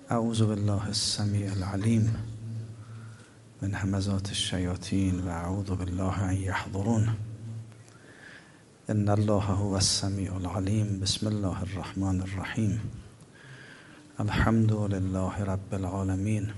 اعوذ بالله السمیع العلیم من همزات الشیاطین و اعوذ بالله ان یحضرون. ان الله هو السمیع العلیم. بسم الله الرحمن الرحیم. الحمد لله رب العالمین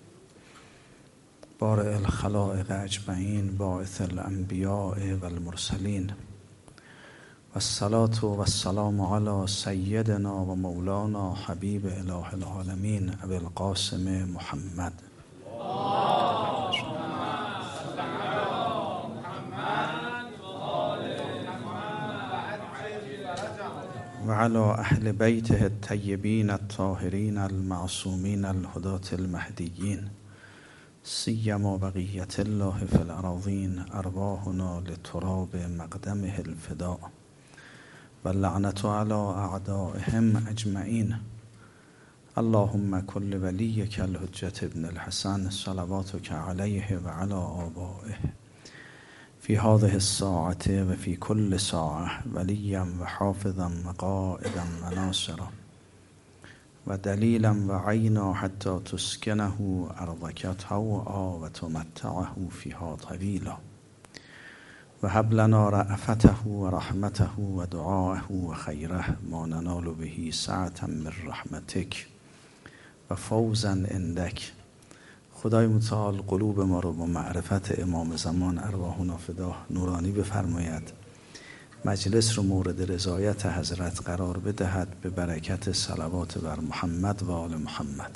بارئ الخلائق اجمعین باعث الانبیاء والمرسلین والصلاة والسلام علی سیدنا و مولانا حبیب اله العالمین ابی القاسم محمد و علی اهل بیته الطیبین الطاهرین المعصومین الهداة المهدیین سیما بقیة الله فی الأراضین ارواحنا لتراب مقدمه الفداء و لعنت علی اعدائهم اجمعین. اللهم كل ولیک الحجة ابن الحسن صلواتک علیه و علی آبائه فی هذه الساعة و فی کل ساعة ولیا و حافظا و قائدا و ناصرا و دلیلا و عینا حتی تسکنه ارضک طوعا و تمتعه فیها طویلا و هب لنا رأفته و رحمته و دعاءه و خیره ما ننال به سعة من رحمتک و فوزا عندک. خدای متعال قلوب ما رو با معرفت امام زمان ارواحنا فداه نورانی بفرماید، مجلس رو مورد رضایت حضرت قرار بدهد به برکت صلوات بر محمد و آل محمد.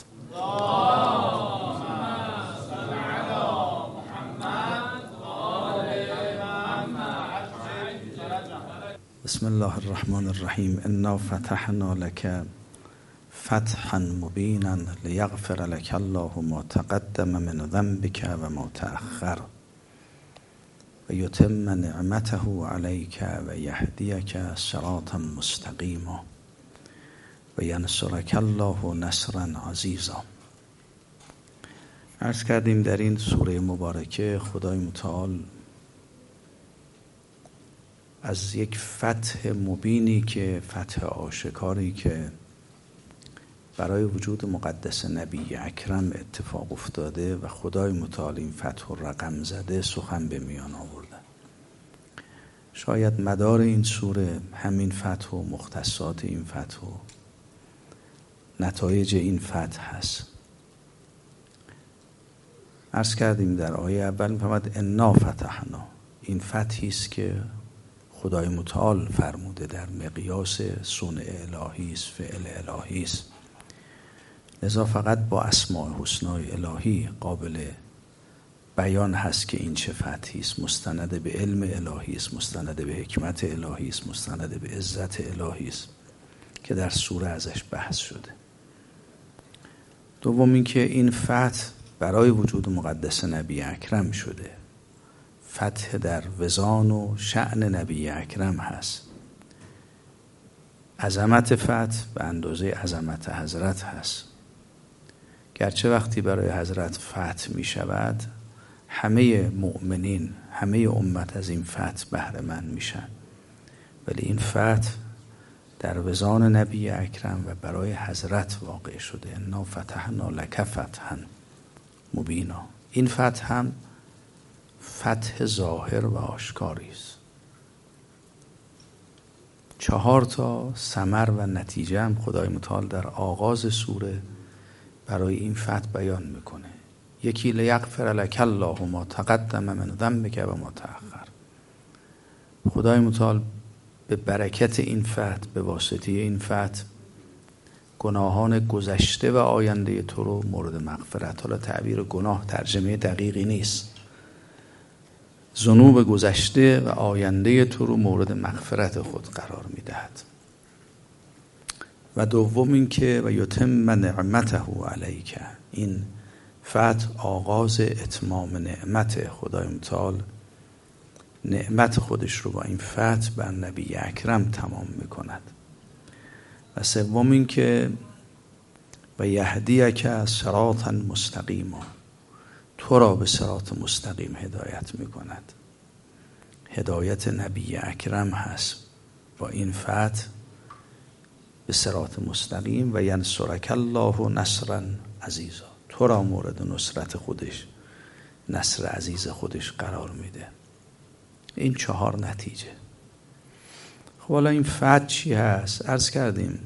بسم الله الرحمن الرحیم. انا فتحنا لك فتحا مبینا لیغفر لك الله ما تقدم من ذنبك و ما تأخر و یتم نعمته علیک و یهدیک صراطا مستقیما و ینصرک الله نصرا عزیزا. عرض کردیم در این سوره مبارکه خدای متعال از یک فتح مبینی که فتح آشکاری که برای وجود مقدس نبی اکرم اتفاق افتاده و خدای متعال این فتح رو رقم زده سخن به میان آورده. شاید مدار این سوره همین فتح و مختصات این فتح و نتایج این فتح هست. عرض کردیم در آیه اول می‌فرماد انا فتحنا، این فتحی است که خدای متعال فرموده، در مقیاس صنع الهی است، فعل الهی است، لذا فقط با اسماء حسنای الهی قابل بیان هست که این چه فتحی است. مستند به علم الهی است، مستند به حکمت الهی است، مستند به عزت الهی است که در سوره ازش بحث شده. دوم این که این فتح برای وجود مقدس نبی اکرم شده، فتح در وزان و شأن نبی اکرم هست. عظمت فتح به اندازه عظمت حضرت هست، گرچه وقتی برای حضرت فتح می شود همه مؤمنین، همه امت از این فتح بهره مند میشن، ولی این فتح در وزان نبی اکرم و برای حضرت واقع شده. انا فتحنا لک فتحا مبینا. این فتح هم فتح ظاهر و آشکاری است. 4 ثمر و نتیجه هم خدای متعال در آغاز سوره برای این فتح بیان میکنه. یکی لیغفر لک الله ما تقدم من ذنبک و ما تأخر. خدای متعال به برکت این فتح، به واسطه این فتح گناهان گذشته و آینده تو رو مورد مغفرت، حالا تعبیر گناه ترجمه دقیقی نیست، ذنوب گذشته و آینده تو رو مورد مغفرت خود قرار میدهد. و دوم این که و یتم نعمته علیک، این فتح آغاز اتمام نعمت خدای متعال، نعمت خودش رو با این فتح بر نبی اکرم تمام میکند. و سوم این که و یهدیک صراطا مستقیما، تو را به صراط مستقیم هدایت میکند. هدایت نبی اکرم هست. با این فتح به صراط مستقیم و ینصرک الله نصرا عزیزا. تو را مورد نصرت خودش، نصر عزیز خودش قرار میده. این 4 نتیجه. خب حالا این فتح چی هست؟ عرض کردیم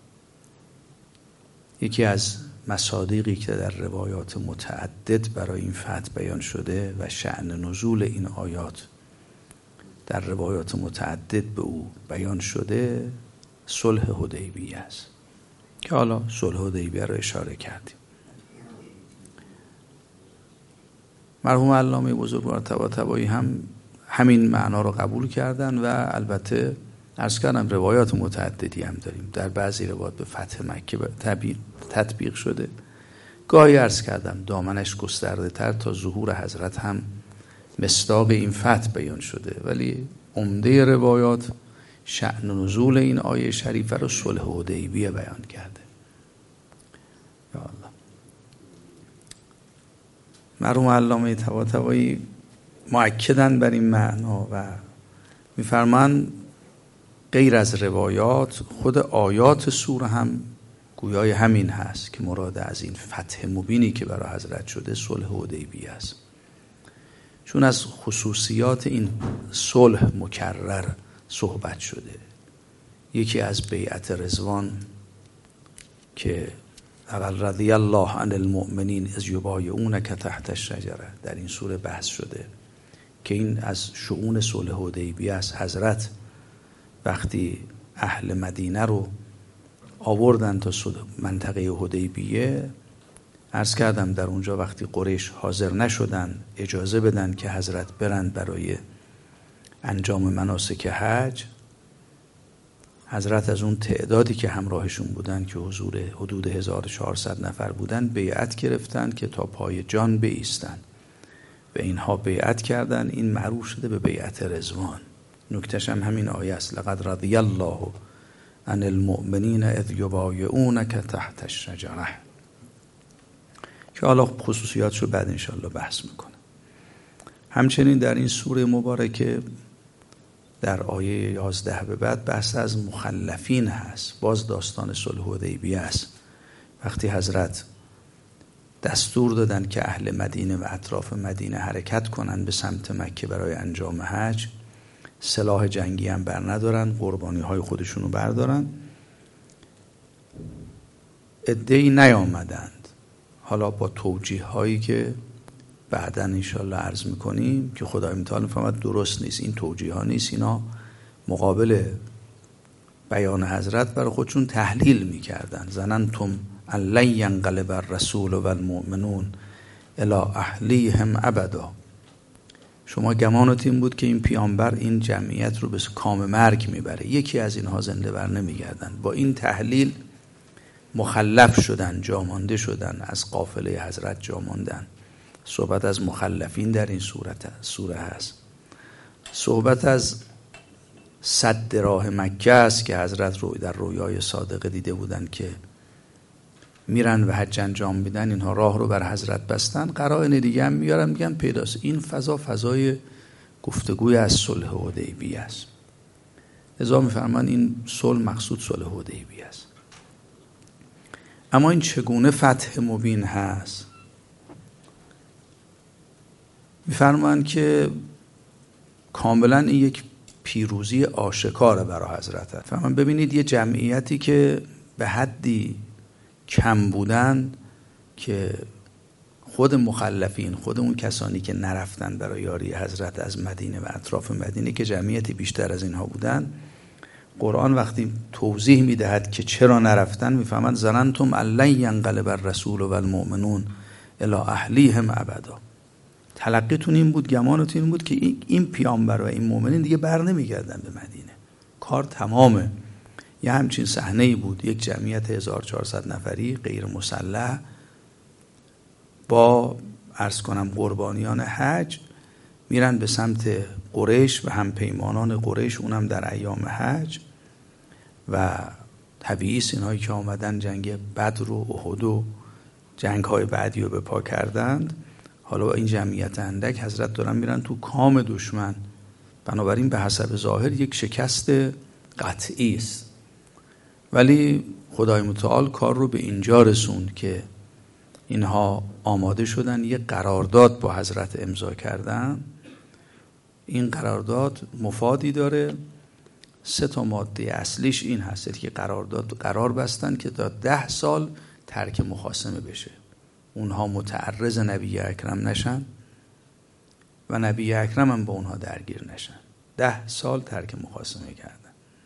یکی از مصادیقی که در روایات متعدد برای این فتح بیان شده و شأن نزول این آیات در روایات متعدد به او بیان شده صلح حدیبیه است که حالا صلح حدیبیه رو اشاره کردیم. مرحوم علامه بزرگوار طباطبایی هم همین معنا رو قبول کردن و البته عرض کردم روایات متعددی هم داریم. در بعضی روایات به فتح مکه تطبیق شده، گاهی عرض کردم دامنش گسترده تر تا ظهور حضرت هم مصداق این فتح بیان شده، ولی عمده روایات شأن نزول این آیه شریفه رو صلح حدیبیه بیان کرده. یا الله. مرحوم علامه طباطبایی مؤکدن بر این معنا و می‌فرمایند غیر از روایات خود آیات سوره هم گویای همین هست که مراد از این فتح مبینی که برای حضرت شده صلح حدیبیه است. چون از خصوصیات این صلح مکرر صحبت شده. یکی از بیعت رضوان که اول رضی الله عن المؤمنین اذ یبایعونک تحت الشجره در این سوره بحث شده که این از شؤون صلح حدیبیه است. حضرت وقتی اهل مدینه رو آوردن تا منطقه حدیبیه، عرض کردم در اونجا وقتی قریش حاضر نشدن اجازه بدن که حضرت برند برای انجام مناسک حج، حضرت از اون تعدادی که همراهشون بودن که حدود 1400 نفر بودن بیعت گرفتن که تا پای جان بایستن و اینها بیعت کردن. این معروف شده به بیعت رضوان. نکتهش هم همین آیه است: لقد رضی الله عن المؤمنین اذ یبایعونک تحت الشجره، که حالا خصوصیاتش رو بعد انشاءالله بحث میکنه. همچنین در این سوره مبارکه در آیه 11 به بعد بحث از مخلفین هست. باز داستان صلح حدیبیه است. وقتی حضرت دستور دادن که اهل مدینه و اطراف مدینه حرکت کنن به سمت مکه برای انجام حج، سلاح جنگی هم بر ندارن، قربانی های خودشونو بردارن، عده‌ای نیامدند. حالا با توجیه هایی که بعداً انشاءالله عرض میکنیم که خدای متعال میفهمد درست نیست، این توجیه ها نیست، اینا مقابل بیان حضرت برای خودشون تحلیل میکردن. ظننتم ان لن ینقلب الرسول و المؤمنون الی اهلیهم ابدا. شما گمانت این بود که این پیامبر این جمعیت رو به کام مرگ میبره، یکی از اینها زنده بر نمیگردن. با این تحلیل مخلف شدن، جامانده شدن، از قافله حضرت جاماندن. صحبت از مخلفین در این سوره هست. صحبت از سد راه مکه است که حضرت رو در رویای صادقه دیده بودن که میرن و حج انجام میدن، اینها راه رو بر حضرت بستن. قرائن دیگه هم میارن میگن پیداست. این فضای گفتگوی از صلح حدیبیه است. لذا میفرمان این صلح مقصود صلح حدیبیه است. اما این چگونه فتح مبین هست؟ میفرمان که کاملا این یک پیروزی آشکاره برای حضرت. فرمان ببینید یه جمعیتی که به حدی کم بودن که خود مخلفین، خود اون کسانی که نرفتن برای یاری حضرت از مدینه و اطراف مدینه که جمعیتی بیشتر از اینها بودن، قرآن وقتی توضیح میدهد که چرا نرفتن میفهمند ظننتم ان لن ینقلب الرسول و المؤمنون الی اهلیهم ابدا. تلقیتون این بود، گمانتون این بود که این پیامبر و این مؤمنین دیگه بر نمیگردن به مدینه، کار تمامه. یه همچین صحنه‌ای بود، یک جمعیت 1400 نفری غیر مسلح با عرض کنم قربانیان حج میرن به سمت قریش و هم پیمانان قریش، اونم در ایام حج، و طبیعی است اینهایی که آمدن جنگ بدر و احد و جنگ های بعدی رو به پا کردند. حالا این جمعیت اندک حضرت دارن میرن تو کام دشمن، بنابراین به حسب ظاهر یک شکست قطعی است. ولی خدای متعال کار رو به اینجا رسوند که اینها آماده شدن، یه قرارداد با حضرت امضا کردن. این قرارداد مفادی داره، 3 ماده اصلیش این هست که قرار بستن که تا 10 سال ترک مخاصمه بشه، اونها متعرض نبی اکرم نشن و نبی اکرم هم با اونها درگیر نشن. 10 سال ترک مخاصمه کردن.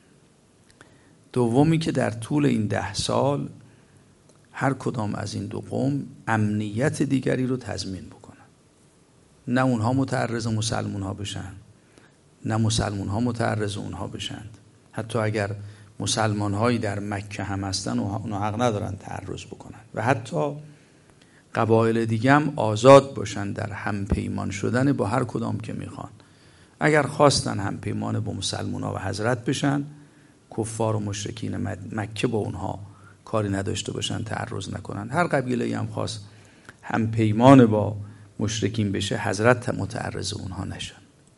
دومی که در طول این 10 سال هر کدام از این 2 قوم امنیت دیگری رو تضمین بکنن، نه اونها متعرض مسلمون ها بشن نه مسلمون ها متعرض اونها بشند. حتی اگر مسلمان هایی در مکه هم هستن اونها حق ندارن تعرض بکنن و حتی قبایل دیگه هم آزاد باشن در همپیمان شدن با هر کدام که میخوان. اگر خواستن همپیمان با مسلمان ها و حضرت بشن، کفار و مشرکین مکه با اونها کاری نداشته باشن، تعرض نکنن. هر قبیله هم خواست همپیمان با مشرکین بشه، حضرت متعرض اونها نشن.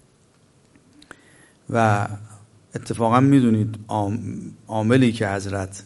و اتفاقا میدونید عاملی که حضرت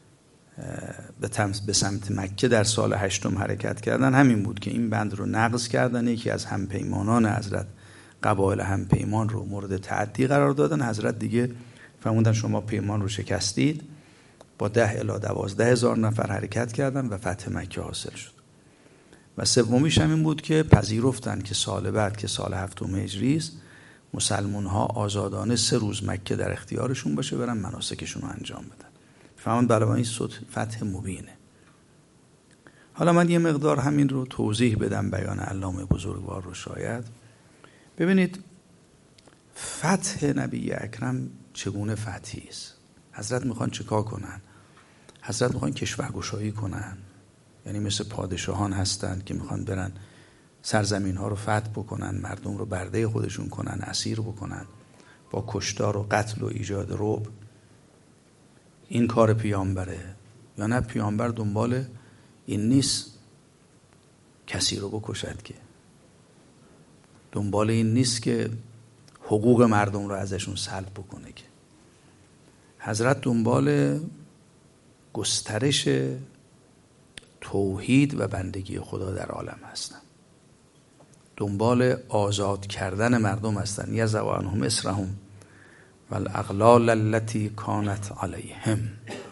به سمت مکه در سال 8 حرکت کردن همین بود که این بند رو نقض کردن. یکی از همپیمانان حضرت قبایل همپیمان رو مورد تعدی قرار دادن. حضرت دیگه فرمودن شما پیمان رو شکستید، با 10 الی 12 هزار نفر حرکت کردن و فتح مکه حاصل شد. و سومیش هم این بود که پذیرفتن که سال بعد که سال 7 هجری است، مسلمون ها آزادانه 3 روز مکه در اختیارشون باشه، برن مناسکشون رو انجام بدن. فهمون برای این فتح مبینه. حالا من یه مقدار همین رو توضیح بدم، بیان علامه بزرگوار رو. شاید ببینید فتح نبی اکرم چگونه فتحی است. حضرت میخوان چیکار کنن؟ حضرت میخوان کشورگشایی کنن، یعنی مثل پادشاهان هستن که میخوان برن سرزمین ها رو فتح بکنن، مردم رو برده خودشون کنن، اسیر بکنن با کشتار و قتل و ایجاد رعب. این کار پیامبره؟ یا نه پیامبر دنبال این نیست کسی رو بکشد، که دنبال این نیست که حقوق مردم رو ازشون سلب بکنه، که حضرت دنبال گسترش توحید و بندگی خدا در عالم هستن، دنبال آزاد کردن مردم هستن. یضع عنهم اسرهم والاغلال التي کانت علیهم.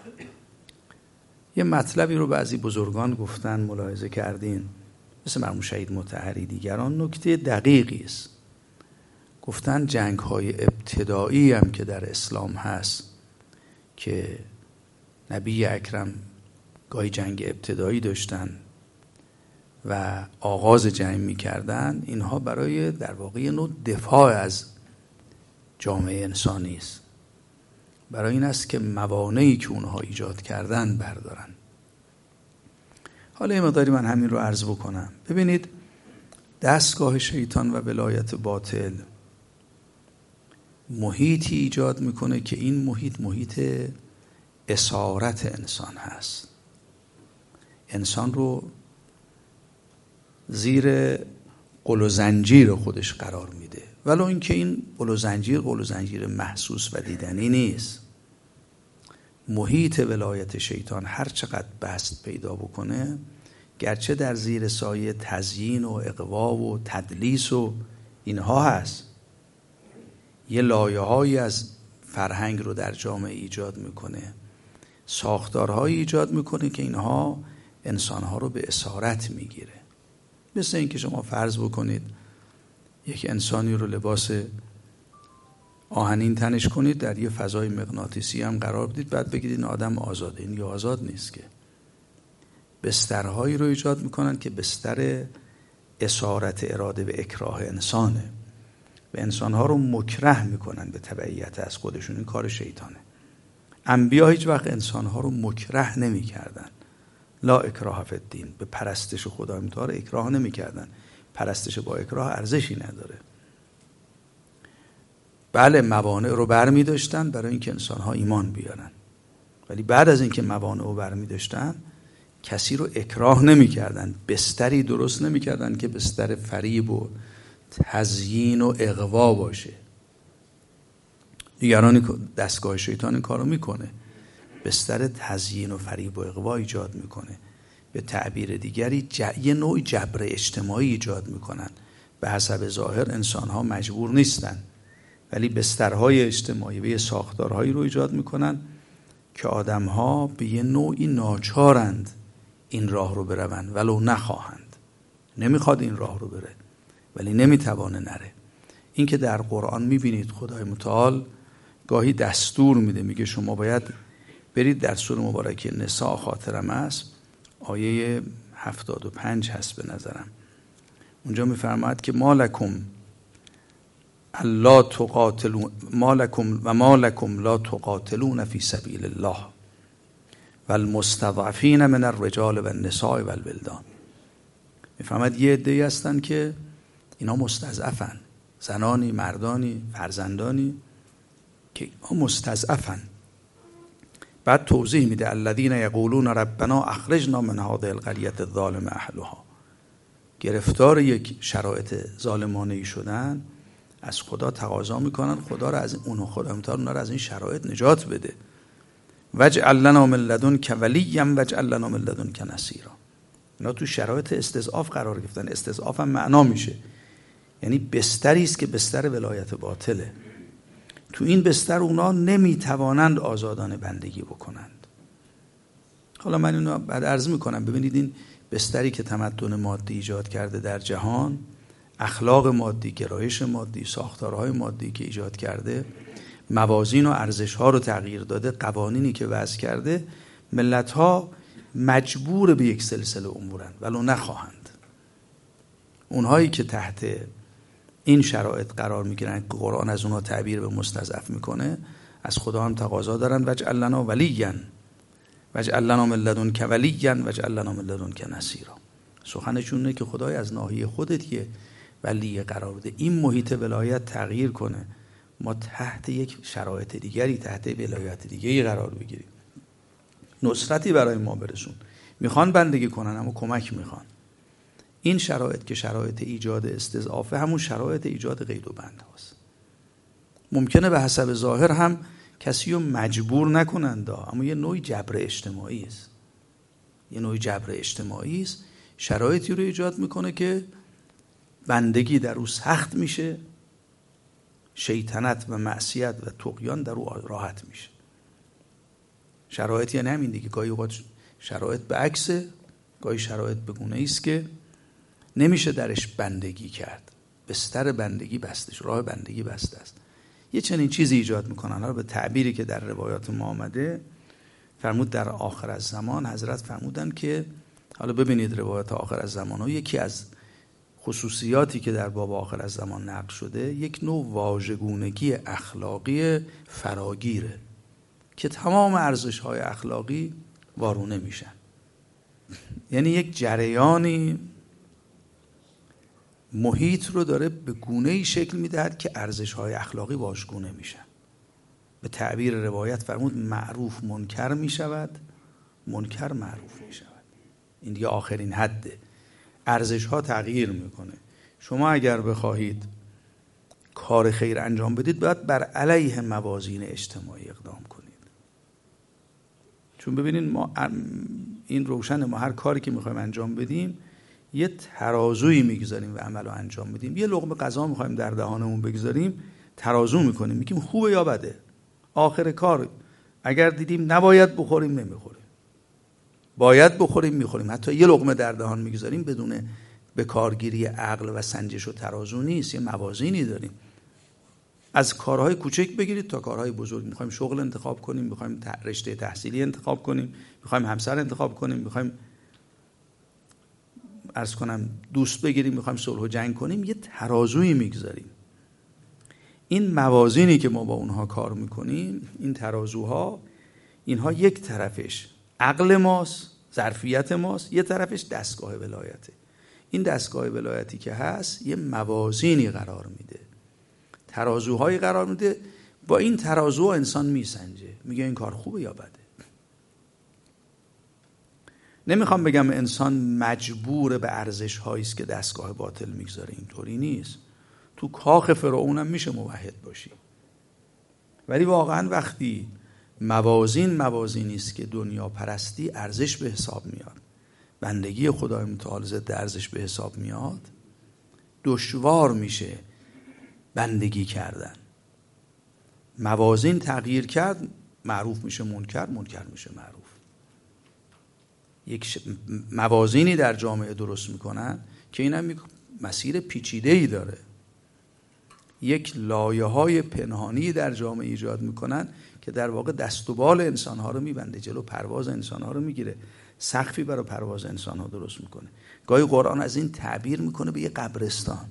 یه مطلبی رو بعضی بزرگان گفتن، ملاحظه کردین، مثل مرحوم شهید مطهری دیگران، نکته دقیقی است. گفتن جنگ‌های ابتدایی هم که در اسلام هست که نبی اکرم گاهی جنگ ابتدایی داشتن و آغاز جنگ می‌کردن، اینها برای در واقع نوع دفاع از جامعه انسانی است. برای این است که موانعی که اونها ایجاد کردن بردارن. حالا یه مقداری من همین رو عرض بکنم. ببینید دستگاه شیطان و ولایت باطل محیطی ایجاد میکنه که این محیط اسارت انسان هست. انسان رو زیر قل و زنجیر خودش قرار میده، ولو اینکه این قل و زنجیر محسوس و دیدنی نیست. محیط ولایت شیطان هر چقدر بست پیدا بکنه، گرچه در زیر سایه تزیین و اغوا و تدلیس و اینها هست، یه لایه‌هایی از فرهنگ رو در جامعه ایجاد میکنه، ساختارهایی ایجاد میکنه که اینها انسانها رو به اسارت میگیره. مثل این که شما فرض بکنید یک انسانی رو لباس آهنین تنش کنید، در یه فضای مغناطیسی هم قرار بدید، بعد بگید این آدم آزاده. این یا آزاد نیست، که بسترهایی رو ایجاد میکنن که بستر اسارت اراده و اکراه انسانه و انسانها رو مکره میکنن به تبعیت از خودشون. این کار شیطانه. انبیا هیچ وقت انسانها رو مکره نمیکردن. لا اکراه فی الدین، به پرستش خدا متعال اکراه نمیکردن. پرستش با اکراه ارزشی نداره. بله موانع رو برمی داشتن برای اینکه انسانها ایمان بیارن، ولی بعد از اینکه موانع رو برمی داشتن کسی رو اکراه نمی کردن، بستری درست نمی کردن که بستر فریب و تزیین و اغوا باشه. دیگران دستگاه شیطان این کارو میکنه. بستر تزیین و فریب و اغوا ایجاد میکنه. به تعبیر دیگری یه نوع جبر اجتماعی ایجاد میکنن. به حسب ظاهر انسان‌ها مجبور نیستن، ولی بسترهای اجتماعی و یه ساختارهایی رو ایجاد میکنن که آدم‌ها به یه نوعی ناچارند این راه رو بروند ولو نخواهند. نمیخواد این راه رو بره ولی نمیتوانه نره. این که در قرآن میبینید خدای متعال گاهی دستور میده، میگه شما باید برید در سوره مبارکه نساء، خاطرم است آیه 75 هست به نظرم، اونجا میفرماید که ما لکم لا تقاتلون ما لکم لا تقاتلون فی سبیل الله والمستضعفین من الرجال والنساء والولدان. میفرماید یه عده‌ای هستن که اینا مستضعفن، زنانی، مردانی، فرزندانی که مستضعفن. بعد توضیح میده الذین یقولون ربنا اخرجنا من هذه القرية الظالم اهلها. گرفتار یک شرایط ظالمانه‌ای شدن، از خدا تقاضا میکنن خدا را از اونها را از این شرایط نجات بده. واجعل لنا من لدنک ولیا واجعل لنا من لدنک نصیرا. اینا تو شرایط استضعاف قرار گرفتن. استضعاف هم معنا میشه یعنی بستری است که بستر ولایت باطله. تو این بستر اونا نمیتوانند آزادانه بندگی بکنند. حالا من اینو بعد عرض میکنم. ببینید این بستری که تمدن مادی ایجاد کرده در جهان، اخلاق مادی، گرایش مادی، ساختارهای مادی که ایجاد کرده، موازین و ارزش‌ها رو تغییر داده، قوانینی که وضع کرده، ملت‌ها مجبور به یک سلسله امورند ولو نخواهند. اونهایی که تحت این شرایط قرار میگیرن که قرآن از اونها تعبیر به مستضعف میکنه، از خدا هم تقاضا دارن واجعل لنا ولیا واجعل لنا من لدنک ولیا واجعل لنا من لدنک نصیرا. سخنشون اینه که خدای از ناحیه خودت یه ولی قرار بده، این محیط ولایت تغییر کنه، ما تحت یک شرایط دیگری، تحت ولایت دیگری قرار بگیریم، نصرتی برای ما برسون. میخوان بندگی کنن اما کمک میخوان. این شرایط که شرایط ایجاد استضعافه، همون شرایط ایجاد قید و بند هاست. ممکنه به حسب ظاهر هم کسی رو مجبور نکنند، اما یه نوع جبر اجتماعی است. یه نوع جبر اجتماعی است، شرایطی رو ایجاد میکنه که بندگی در او سخت میشه، شیطنت و معصیت و طغیان در او راحت میشه. شرایط یعنی همین دیگه. گاهی اوقات شرایط به عکسه، گاهی شرایط به گونه‌ای است که نمیشه درش بندگی کرد. بستر بندگی بسته است، راه بندگی بسته است. یه چنین چیزی ایجاد میکنن. حالا به تعبیری که در روایات ما آمده، فرمود در آخر از زمان حضرت فرمودن که حالا ببینید روایات آخر از زمان ها، یکی از خصوصیاتی که در باب آخر از زمان نقل شده، یک نوع واژگونگی اخلاقی فراگیره که تمام ارزش‌های اخلاقی وارونه میشن. یعنی یک جریانی محیط رو داره به گونه‌ای شکل میدهد که ارزش‌های اخلاقی واژگونه میشن. به تعبیر روایت فرمود معروف منکر میشود، منکر معروف میشود. این دیگه آخرین حده. ارزش‌ها تغییر میکنه. شما اگر بخواهید کار خیر انجام بدید، باید بر علیه موازین اجتماعی اقدام کنید. چون ببینید ما این روشن، ما هر کاری که میخوایم انجام بدیم یه ترازویی میگذاریم و عمل رو انجام بدیم. یه لقمه غذا میخوایم در دهانمون بگذاریم، ترازو میکنیم، میگیم خوبه یا بده. آخر کار اگر دیدیم نباید بخوریم، نمیخوریم. باید بخوریم، میخوریم. حتی یه لقمه در دهان میگذاریم بدون به کارگیری عقل و سنجش و ترازو نیست. یه موازینی داریم. از کارهای کوچک بگیرید تا کارهای بزرگ. میخوایم شغل انتخاب کنیم، میخوایم رشته تحصیلی انتخاب کنیم، میخوایم همسر انتخاب کنیم، میخوایم عرض کنم دوست بگیریم، میخوایم صلح و جنگ کنیم، یه ترازویی میگذاریم. این موازینی که ما با اونها کار میکنیم، این ترازوها، اینها یک طرفش عقل ماست، ظرفیت ماست، یه طرفش دستگاه ولایته. این دستگاه ولایتی که هست یه موازینی قرار میده، ترازوهایی قرار میده. با این ترازوها انسان میسنجه، میگه این کار خوبه یا بده. نمیخوام بگم انسان مجبور به ارزش هایی است که دستگاه باطل میگذاره، اینطوری نیست. تو کاخ فرعون هم میشه موحد باشی، ولی واقعا وقتی موازینی است که دنیا پرستی ارزش به حساب میاد، بندگی خدای متعال ضد ارزش به حساب میاد، دشوار میشه بندگی کردن. موازین تغییر کرد، معروف میشه منکر، منکر میشه معروف. یک موازینی در جامعه درست میکنن که اینم مسیر پیچیده‌ای داره. یک لایه‌های پنهانی در جامعه ایجاد میکنن که در واقع دست و بال انسان‌ها رو میبنده، جلو پرواز انسان‌ها رو میگیره، سقفی برای پرواز انسان‌ها درست میکنه. گاهی قرآن از این تعبیر میکنه به یه قبرستان.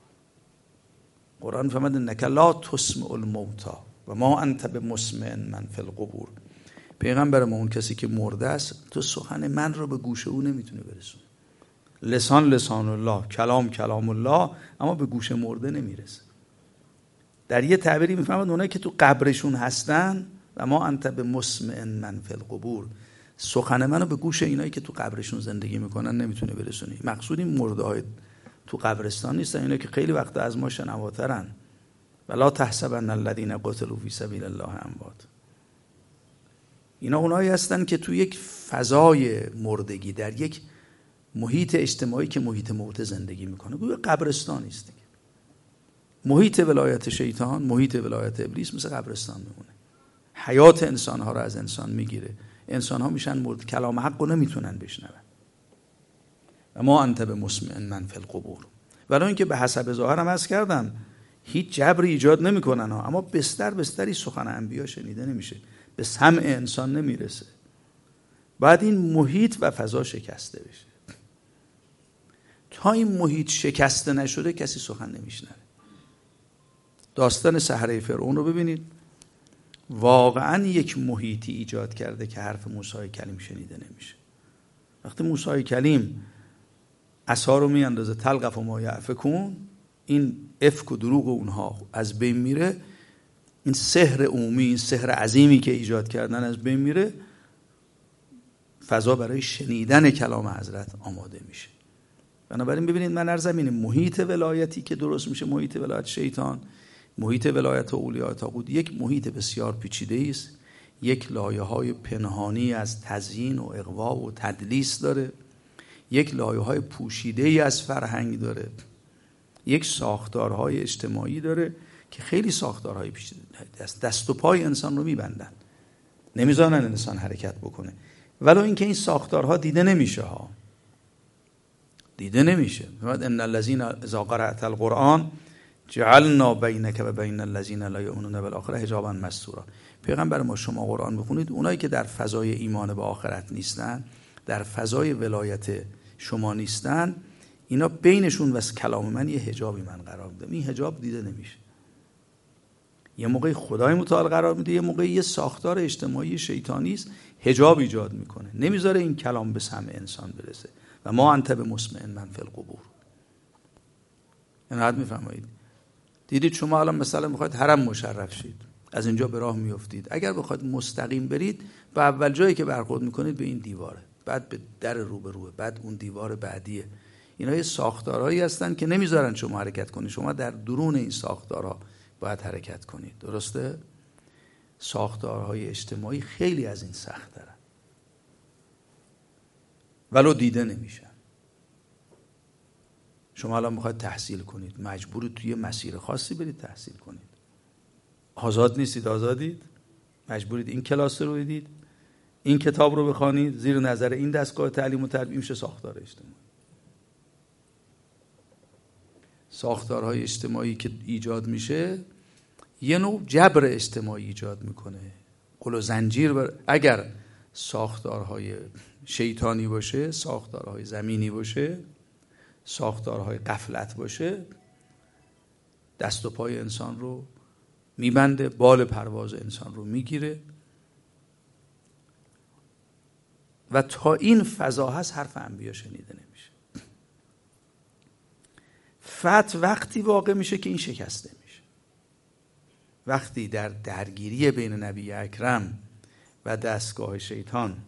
قرآن فرمود انک لا تسمع الموتى و ما انت بمسمع من فی القبور. پیغمبر ما اون کسی که مرده است، تو سخن من رو به گوش او نمیتونه برسونه. لسان الله، کلام الله، اما به گوش مرده نمیرسه. در یه تعبیری میفهمد اونایی که تو قبرشون هستن و ما انت بمسمع من فی القبور، سخن منو به گوش اینایی که تو قبرشون زندگی میکنن نمیتونه برسونی. مقصود این مرده‌های تو قبرستان نیستن، اینا که خیلی وقت از ما شنواترن. ولا تحسبن الذين قتلوا في سبيل الله اموات. اینا اونایی هستن که تو یک فضای مردگی، در یک محیط اجتماعی که محیط موت زندگی میکنه، گویا قبرستانی است دیگه. محیط ولایت شیطان، محیط ولایت ابلیس مثل قبرستان میمونه. حیات انسانها رو از انسان میگیره. انسانها میشن مرد، کلام حق رو نمیتونن بشنون. و ما انت بمسمع من فی القبور. ولی اینکه به حسب ظاهرم عرض کردم هیچ جبری ایجاد نمیکنن ها، اما بستری سخن انبیا شنیده نمیشه، به سمع انسان نمیرسه. بعد این محیط و فضا شکسته بشه. تا این محیط شکسته نشده کسی سخن نمیشنوه. داستان سحره فرعون رو ببینید، واقعا یک محیطی ایجاد کرده که حرف موسی کلیم شنیده نمیشه. وقتی موسی کلیم عصا رو میاندازه تلقف ما یأفکون، این افک و دروغ اونها از بین میره، این سحر عمومی، این سحر عظیمی که ایجاد کردن از بین میره، فضا برای شنیدن کلام حضرت آماده میشه. بنابراین ببینید من عرضم اینه، محیط ولایتی که درست میشه، محیط ولایت شیطان، محیط ولایت اولیاء طاغوت، یک محیط بسیار پیچیده است، یک لایه‌های پنهانی از تزیین و اغوا و تدلیس داره، یک لایه‌های پوشیده‌ای از فرهنگ داره، یک ساختارهای اجتماعی داره که خیلی ساختارهای پیچیده است، دست و پای انسان رو میبندن، نمیذارن انسان حرکت بکنه. ولو اینکه این ساختارها دیده نمیشه ها، دیده نمیشه. ان الذين اذا قرأت القرآن جعلنا بینک و بین الذین لا یؤمنون بالآخرة حجابا مستورا. پیغمبر ما شما قرآن بخونید، اونایی که در فضای ایمان به آخرت نیستن، در فضای ولایت شما نیستن، اینا بینشون و کلام من یه حجابی من قرار میدم. این حجاب دیده نمیشه. یه موقعی خدای متعال قرار میده، یه موقعی یه ساختار اجتماعی شیطانی است حجاب ایجاد میکنه، نمیذاره این کلام به سمع انسان برسه. و ما انت بمسمع من فی القبور. اینقدر میفرمایید. دیدید شما الان مثلا میخواید حرم مشرف شید، از اینجا به راه میافتید، اگر بخواید مستقیم برید، به اول جایی که برخورد میکنید به این دیواره، بعد به در روبروه، بعد اون دیوار بعدیه. اینا یه ساختارهایی هستن که نمیذارن شما حرکت کنید. شما در درون این ساختارها باید حرکت کنید. درسته؟ ساختارهای اجتماعی خیلی از این سخت دارن، ولو دیده نمیشن. شما الان میخواید تحصیل کنید، مجبورید توی مسیر خاصی برید تحصیل کنید. آزاد نیستید، آزادید، مجبورید این کلاس رو بدید، این کتاب رو بخوانید، زیر نظر این دستگاه تعلیم و تربیت میشه ساختار اجتماعی. ساختارهای اجتماعی که ایجاد میشه یه نوع جبر اجتماعی ایجاد میکنه، قل و زنجیر. اگر ساختارهای شیطانی باشه، ساختارهای زمینی باشه، ساختارهای غفلت باشه، دست و پای انسان رو میبنده، بال پرواز انسان رو میگیره. و تا این فضا هست حرف انبیا شنیده نمیشه. فتح وقتی واقع میشه که این شکسته میشه. وقتی در درگیری بین نبی اکرم و دستگاه شیطان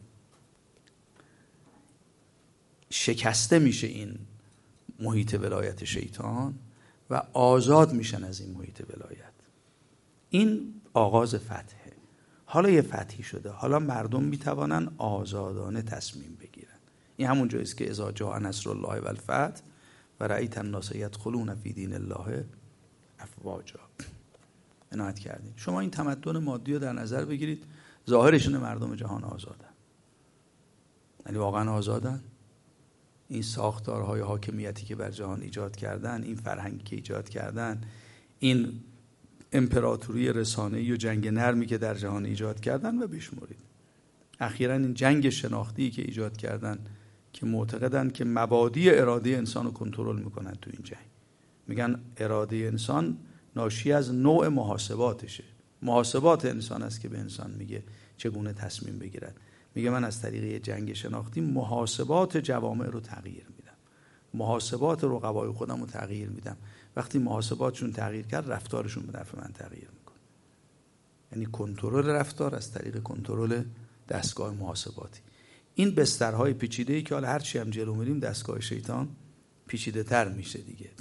شکسته میشه این محیط ولایت شیطان و آزاد میشن از این محیط ولایت، این آغاز فتحه. حالا یه فتحی شده، حالا مردم میتوانن آزادانه تصمیم بگیرن. این همون جاییست که اذا جاء نصر الله و الفتح و رأیت الناس یدخلون فی دین الله افواجا. عنایت کردین. شما این تمدن مادی رو در نظر بگیرید، ظاهرشون مردم جهان آزادن، یعنی واقعا آزادن؟ این ساختارهای حاکمیتی که بر جهان ایجاد کردن، این فرهنگی که ایجاد کردن، این امپراتوری رسانه‌ای و جنگ نرمی که در جهان ایجاد کردن و بشمرید. اخیراً این جنگ شناختی که ایجاد کردن که معتقدن که مبادی اراده انسان رو کنترل میکنن تو این جنگ. میگن اراده انسان ناشی از نوع محاسباتشه. محاسبات انسان است که به انسان میگه چگونه تصمیم بگیرد. میگه من از طریق یه جنگ شناختی محاسبات جوامع رو تغییر میدم، محاسبات رقبای خودم رو تغییر میدم. وقتی محاسباتشون تغییر کرد، رفتارشون به نفع من تغییر میکنه. یعنی کنترل رفتار از طریق کنترل دستگاه محاسباتی. این بسترهای پیچیده‌ای که حالا هر چی هم جلو میریم دستگاه شیطان پیچیده تر میشه دیگه.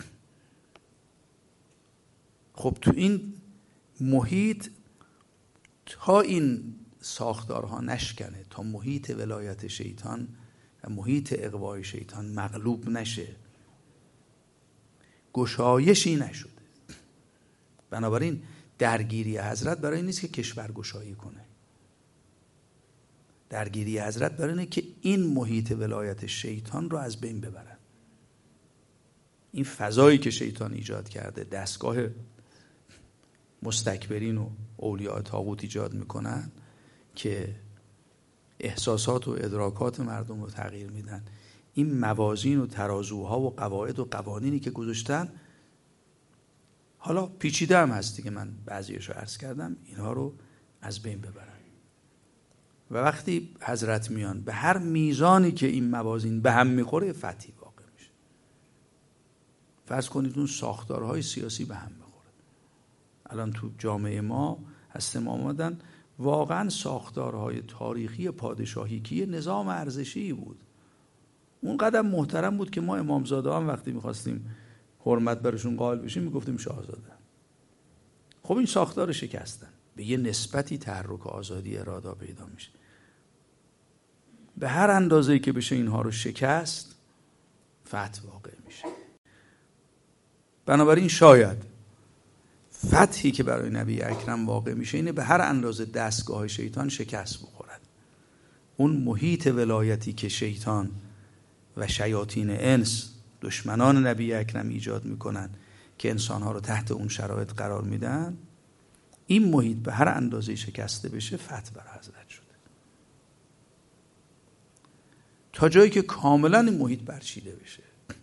خب تو این محیط تا این ساختارها نشکنه، تا محیط ولایت شیطان و محیط اغوای شیطان مغلوب نشه، گشایشی نشده. بنابراین درگیری حضرت برای این نیست که کشور گشایی کنه. درگیری حضرت برای اینه که این محیط ولایت شیطان رو از بین ببرن. این فضایی که شیطان ایجاد کرده، دستگاه مستکبرین و اولیاء طاغوت ایجاد میکنن که احساسات و ادراکات مردم رو تغییر میدن. این موازین و ترازوها و قواعد و قوانینی که گذاشتن، حالا پیچیده هم هستی که من بعضیشو عرض کردم، اینها رو از بین ببرن. و وقتی حضرت میان به هر میزانی که این موازین به هم میخوره، فتحی واقع میشه. فرض کنید اون ساختارهای سیاسی به هم میخوره. الان تو جامعه ما هستم آمدن واقعا ساختارهای تاریخی پادشاهی که یه نظام ارزشی بود، اون قدم محترم بود که ما امامزاده هم وقتی میخواستیم حرمت برشون قائل بشیم میگفتیم شاهزاده. خب این ساختار شکستن، به یه نسبتی تحرک آزادی اراده پیدا میشه. به هر اندازه‌ای که بشه اینها رو شکست، فتح واقع میشه. بنابراین شاید فتحی که برای نبی اکرم واقع میشه اینه به هر اندازه دستگاه شیطان شکست بخورد. اون محیط ولایتی که شیطان و شیاطین انس دشمنان نبی اکرم ایجاد میکنن که انسانها رو تحت اون شرایط قرار میدن، این محیط به هر اندازه شکسته بشه، فتح بر حضرت شده. تا جایی که کاملا این محیط برچیده بشه.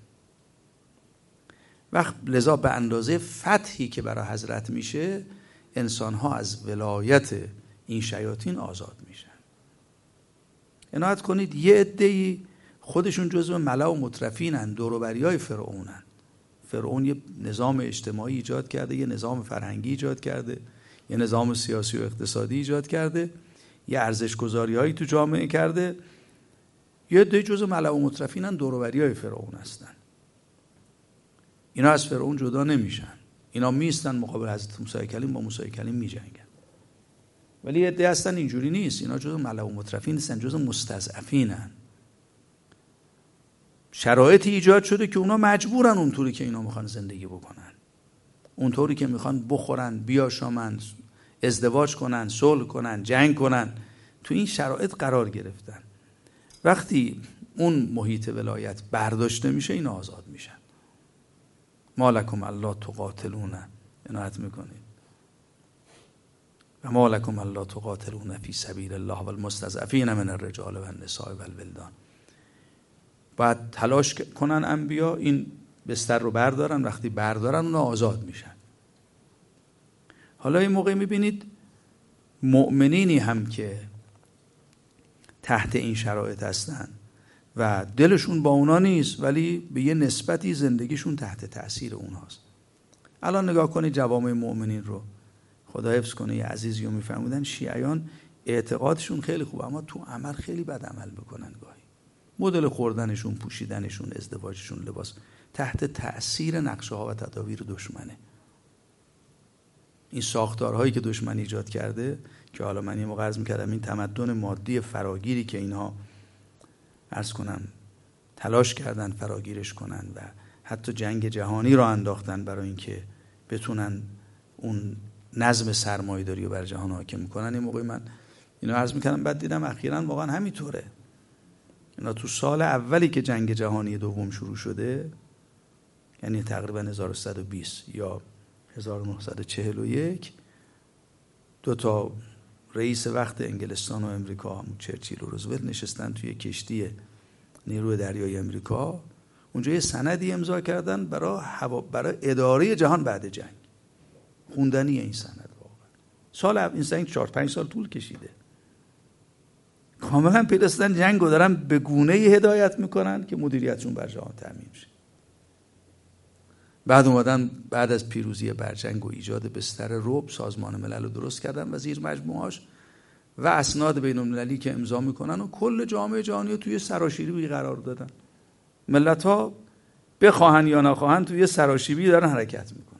وقت لذا به اندازه فتحی که برای حضرت میشه، انسانها از ولایت این شیاطین آزاد میشن. عنایت کنید یه عده‌ای خودشون جزو ملأ و مترفینن، دور و بریای فرعونن. فرعون یه نظام اجتماعی ایجاد کرده، یه نظام فرهنگی ایجاد کرده، یه نظام سیاسی و اقتصادی ایجاد کرده، یه ارزش‌گذاری‌هایی تو جامعه کرده. یه عده جزو ملأ و مترفینن، دور و بریای فرعون هستن. اینا از فرعون جدا نمیشن، اینا میستن مقابل حضرت موسی کلیم، با موسی کلیم میجنگن. ولی یه عده هستن اینجوری نیست، اینا جزو ملأ و مترفین نیستن، جزو مستضعفینن. شرایطی ایجاد شده که اونا مجبورن اونطوری که اینا میخوان زندگی بکنن، اونطوری که میخوان بخورن، بیاشامن، ازدواج کنن، صلح کنن، جنگ کنن، تو این شرایط قرار گرفتن. وقتی اون محیط ولایت برداشته میشه، اینا آزاد میشن. ما لکم الا تقاتلون، عنایت میکنید، و ما لکم الا تقاتلون فی سبیل الله والمستضعفین من الرجال والنساء والولدان. باید تلاش کنن انبیا این بستر رو بردارن، وقتی بردارن اونا آزاد میشن. حالا این موقع میبینید مؤمنینی هم که تحت این شرایط هستن و دلشون با اونا نیست، ولی به یه نسبتی زندگیشون تحت تأثیر اوناست. الان نگاه کنید جوامع مؤمنین رو، خدا حفظ کنه. یه عزیزی رو میفرمودن شیعیان اعتقادشون خیلی خوبه اما تو عمل خیلی بد عمل میکنن. گاهی مدل خوردنشون، پوشیدنشون، ازدواجشون، لباس تحت تأثیر نقشه ها و تدابیر دشمنه. این ساختارهایی که دشمن ایجاد کرده که حالا من یه موقع عرض می‌کردم این تمدن مادی فراگیری که اینها عرض کنم تلاش کردن فراگیرش کنن و حتی جنگ جهانی را انداختن برای اینکه بتونن اون نظم سرمایه‌داری رو بر جهان حاکم کنن. این موقع من اینو عرض می‌کردم، بعد دیدم اخیراً واقعا همینطوره. اینا تو سال اولی که جنگ جهانی دوم شروع شده، یعنی تقریبا 1120 یا 1941، دو تا رئیس وقت انگلستان و امریکا، همون چرچیل و روزولت، نشستن توی کشتی نیروی دریایی امریکا، اونجا یه سندی امضا کردن برای اداره جهان بعد جنگ. خوندنی این سند واقعا. این سند 4-5 سال طول کشیده. کاملا پیداستن جنگ رو دارن به گونه‌ای هدایت میکنن که مدیریتشون بر جهان تامین شه. بعد اومدن بعد از پیروزی بر جنگ و ایجاد بستر رعب سازمان ملل رو درست کردن و زیر مجموعهاش و اسناد بین‌المللی که امضا میکنن و کل جامعه جهانی رو توی سراشیبی قرار دادن. ملت‌ها بخواهن یا نخواهن توی سراشیبی دارن حرکت میکنن.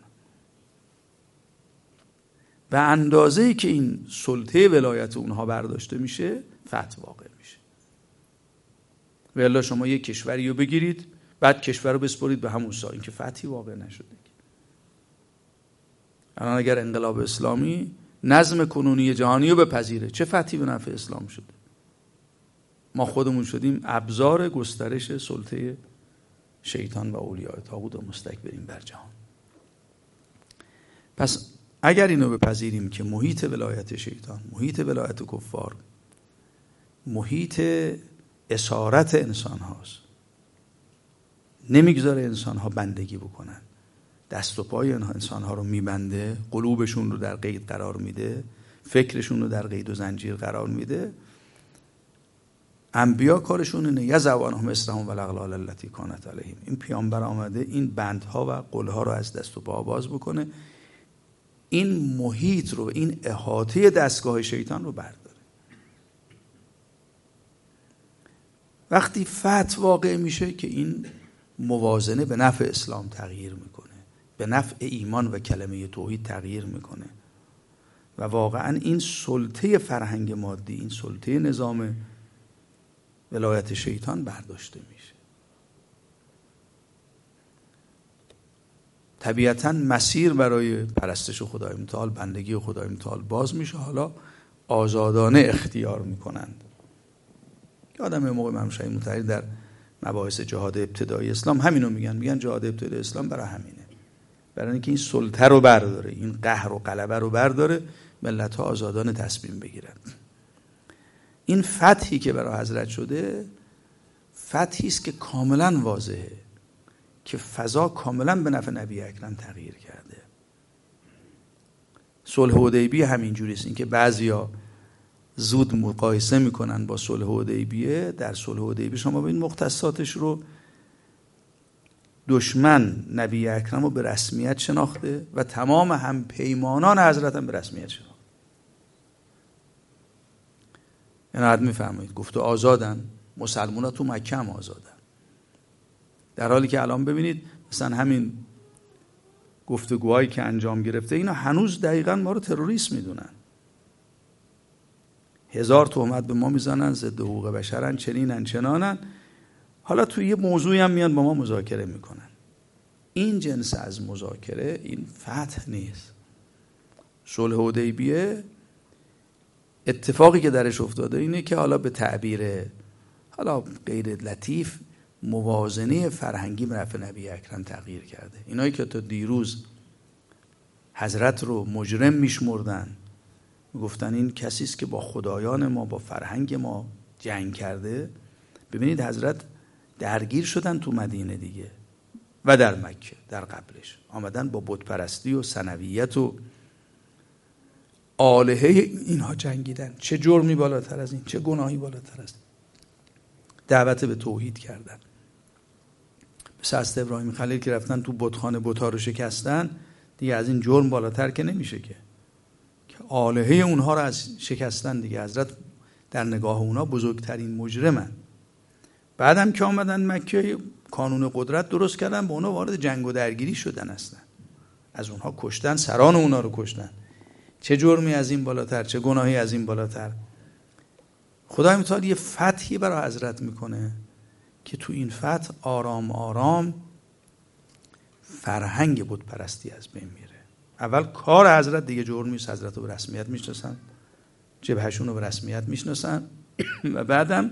به اندازه‌ای که این سلطه ولایت اونها برداشته میشه، فتح واقع میشه. و الا شما یک کشوری رو بگیرید، بعد کشور رو بسپرید به همون این که فتحی واقع نشده. الان اگر انقلاب اسلامی نظم کنونی جهانی رو بپذیره، چه فتحی به نفع اسلام شده؟ ما خودمون شدیم ابزار گسترش سلطه شیطان و اولیاء طاغوت و مستکبرین بر جهان. پس اگر اینو بپذیریم که محیط ولایت شیطان، محیط ولایت کفار، محیط اسارت انسان هاست، نمیگذاره انسان ها بندگی بکنن، دست و پای انسان ها رو میبنده، قلوبشون رو در قید قرار میده، فکرشون رو در قید و زنجیر قرار میده، انبیا کارشون اینه یذوبانهم اسرهم والاغلال التي کانت علیهم. این پیامبر آمده این بندها و قلها رو از دست و پا باز بکنه، این محیط رو، این احاطه دستگاه شیطان رو برداره. وقتی فتح واقع میشه که این موازنه به نفع اسلام تغییر میکنه، به نفع ایمان و کلمه توحید تغییر میکنه و واقعا این سلطه فرهنگ مادی، این سلطه نظام ولایت شیطان برداشته میشه. طبیعتا مسیر برای پرستش خدای متعال، بندگی خدای متعال باز میشه. حالا آزادانه اختیار میکنند. یادم موقع امام شهید مطهری در مباحث جهاد ابتدایی اسلام همینو میگن جهاد ابتدایی اسلام برای همینه، برای اینکه این سلطه رو برداره، این قهر و غلبه رو برداره، ملت‌ها آزادانه تصمیم بگیرن. این فتحی که برای حضرت شده فتحی است که کاملا واضحه که فضا کاملا به نفع نبی اکرم تغییر کرده. صلح حدیبیه همینجوری است. اینکه بعضیا زود مقایسه میکنن با صلح حدیبیه، در صلح حدیبیه شما ببین مختصاتش رو دشمن نبی اکرم رو به رسمیت شناخته و تمام هم پیمانان حضرت هم به رسمیت شناخته. یعنی حد میفرمایید گفته آزادن، مسلمان ها تو مکه هم آزادن، در حالی که الان ببینید مثلا همین گفتگوهایی که انجام گرفته اینا هنوز دقیقاً ما رو تروریست میدونن. 1000 تهمت به ما میزنن، ضد حقوق بشرن، چنینن چنانن، حالا توی یه موضوعی هم میان با ما مذاکره میکنن. این جنس از مذاکره این فتح نیست. صلح حدیبیه اتفاقی که درش افتاده اینه که حالا به تعبیر حالا غیر لطیف موازنه فرهنگی به نفع نبی اکرم تغییر کرده. اینایی که تا دیروز حضرت رو مجرم میشمردن، گفتن این کسی است که با خدایان ما، با فرهنگ ما جنگ کرده، ببینید حضرت درگیر شدن تو مدینه دیگه و در مکه در قبلش آمدن با بت پرستی و ثنویت و آلهه اینها جنگیدن. چه جرمی بالاتر از این، چه گناهی بالاتر از این؟ دعوت به توحید کردن. مثل حضرت ابراهیم خلیل که رفتن تو بتخانه بت‌ها رو شکستن، دیگه از این جرم بالاتر که نمیشه که آلهه اونها رو از شکستن دیگه. حضرت در نگاه اونها بزرگترین مجرمن. بعدم که آمدن مکه کانون قدرت درست کردن، با اونها وارد جنگ و درگیری شدن، هستن از اونها کشتن، سران اونها رو کشتن. چه جرمی از این بالاتر، چه گناهی از این بالاتر. خدای متعال یه فتحی برای حضرت میکنه که تو این فتح آرام آرام فرهنگ بت پرستی از بین میره. اول کار حضرت دیگه جرم نیست، حضرت رو به رسمیت میشناسن، جبهشون رو به رسمیت میشناسن و بعدم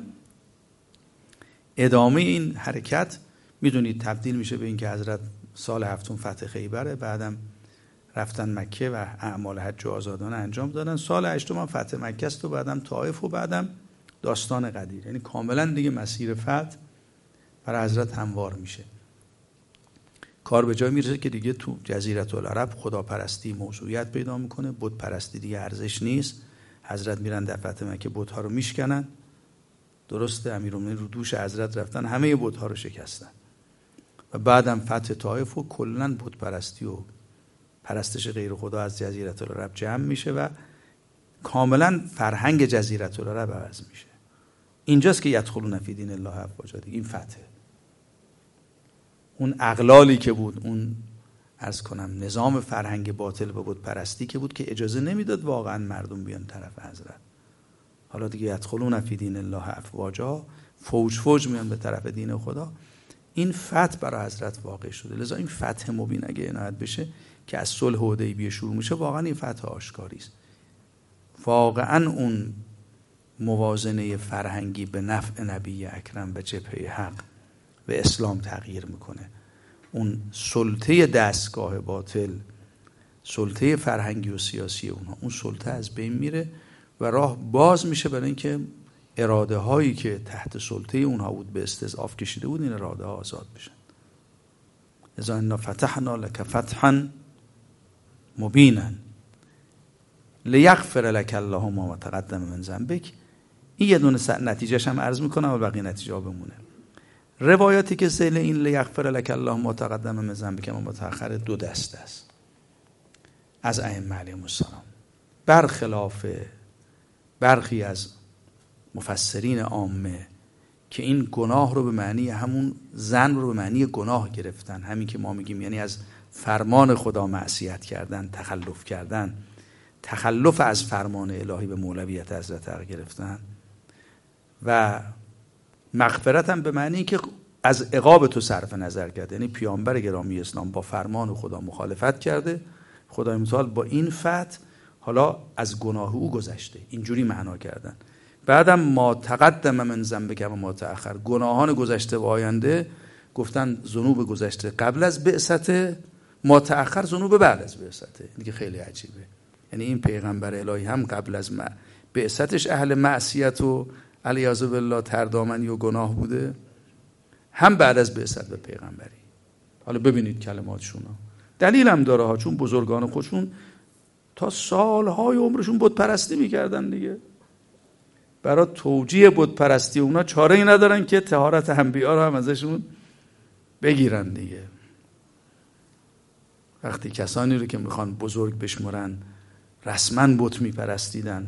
ادامه این حرکت میدونید تبدیل میشه به این که حضرت سال 7 فتح خیبره، بعدم رفتن مکه و اعمال حج و آزادانه انجام دادن. سال 8 هم فتح مکه است و بعدم طائف و بعدم داستان قدیر. یعنی کاملا دیگه مسیر فتح برای حضرت هموار میشه. کار به جای میرسه که دیگه تو جزیره العرب خداپرستی موضوعیت پیدا میکنه، بت پرستی دیگه ارزش نیست. حضرت میرن در فتح مکه بت ها رو میشکنن. درسته امیرالمومنین رو دوش حضرت رفتن همه بت ها رو شکستن و بعدم فتح طائف و کلا بت پرستی و پرستش غیر خدا از جزیره العرب جمع میشه و کاملا فرهنگ جزیره العرب عوض میشه. اینجاست که یدخلون فی دین الله افواجا. این فتح، اون اغلالی که بود، اون عرض کنم نظام فرهنگ باطل و بت پرستی که بود که اجازه نمیداد واقعا مردم بیان طرف حضرت، حالا دیگه یدخلون فی دین الله افواجا، فوج فوج میان به طرف دین خدا. این فتح برای حضرت واقع شده. لذا این فتح مبین اگه عنایت بشه که از صلح حدیبیه شروع میشه، واقعا این فتح آشکاری است. واقعا اون موازنه فرهنگی به نفع نبی اکرم و جبهه حق و اسلام تغییر میکنه. اون سلطه دستگاه باطل، سلطه فرهنگی و سیاسی اونها، اون سلطه از بین میره و راه باز میشه برای اینکه اراده هایی که تحت سلطه اونها بود به استضعاف کشیده بود، این اراده ها آزاد بشن. اذا انا فتحنا لك فتحا مبینا لیغفر لك الله ما تقدم من ذنبک. این یه دونه نتیجهش هم عرض میکنم و بقیه نتیجه ها بمونه. روایاتی که ذیل این لیغفر لك الله ما تقدم من ذنبک و ما تأخر دو دسته است از ائمه علیهم السلام، برخلاف برخی از مفسرین عامه که این گناه رو به معنی همون زن رو به معنی گناه گرفتن، همین که ما میگیم، یعنی از فرمان خدا معصیت کردن، تخلف کردن، تخلف از فرمان الهی به مولویت حضرت حق گرفتن. و مغفرت هم به معنی که از عقاب تو صرف نظر کرده، یعنی پیامبر گرامی اسلام با فرمان خدا مخالفت کرده، خدای متعال با این فتح حالا از گناه او گذشته، اینجوری معنا کردن. بعدم ما تقدم من ذنبک و ما تأخر، گناهان گذشته و آینده گفتن ذنوب گذشته قبل از بعثت، ما تأخر ذنوب بعد از بعثته. دیگه خیلی عجیبه. یعنی این پیغمبر الهی هم قبل از بعثتش اهل معصیت و علیاذ بالله تردامنی و گناه بوده، هم بعد از بعثت به پیغمبری. حالا ببینید کلماتشون دلیل هم داره ها، چون بزرگان خودشون تا سالهای عمرشون بت پرستی میکردن دیگه. برای توجیه بت پرستی اونا چاره ای ندارن که طهارت انبیا رو هم ازشون بگیرن دیگه. وقتی کسانی رو که میخوان بزرگ بشمرن رسما بت میپرستیدن،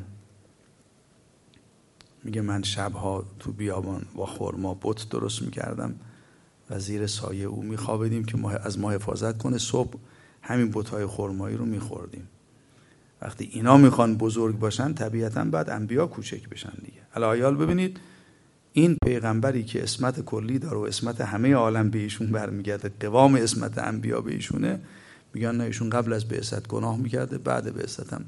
میگه من شبها تو بیابان با خرما بت درست میکردم و زیر سایه او میخوابیدیم که از ما حفاظت کنه، صبح همین بت‌های خرمایی رو میخوردیم. وقتی اینا میخوان بزرگ باشن طبیعتاً بعد انبیا کوچک بشن دیگه. الایال ببینید این پیغمبری که اسمت کلی داره و اسمت همه عالم به ایشون برمیگرده، قوام اسمت انبیا به ایشونه، میگن نه ایشون قبل از بعثت گناه میکرده، بعد بعثت هم.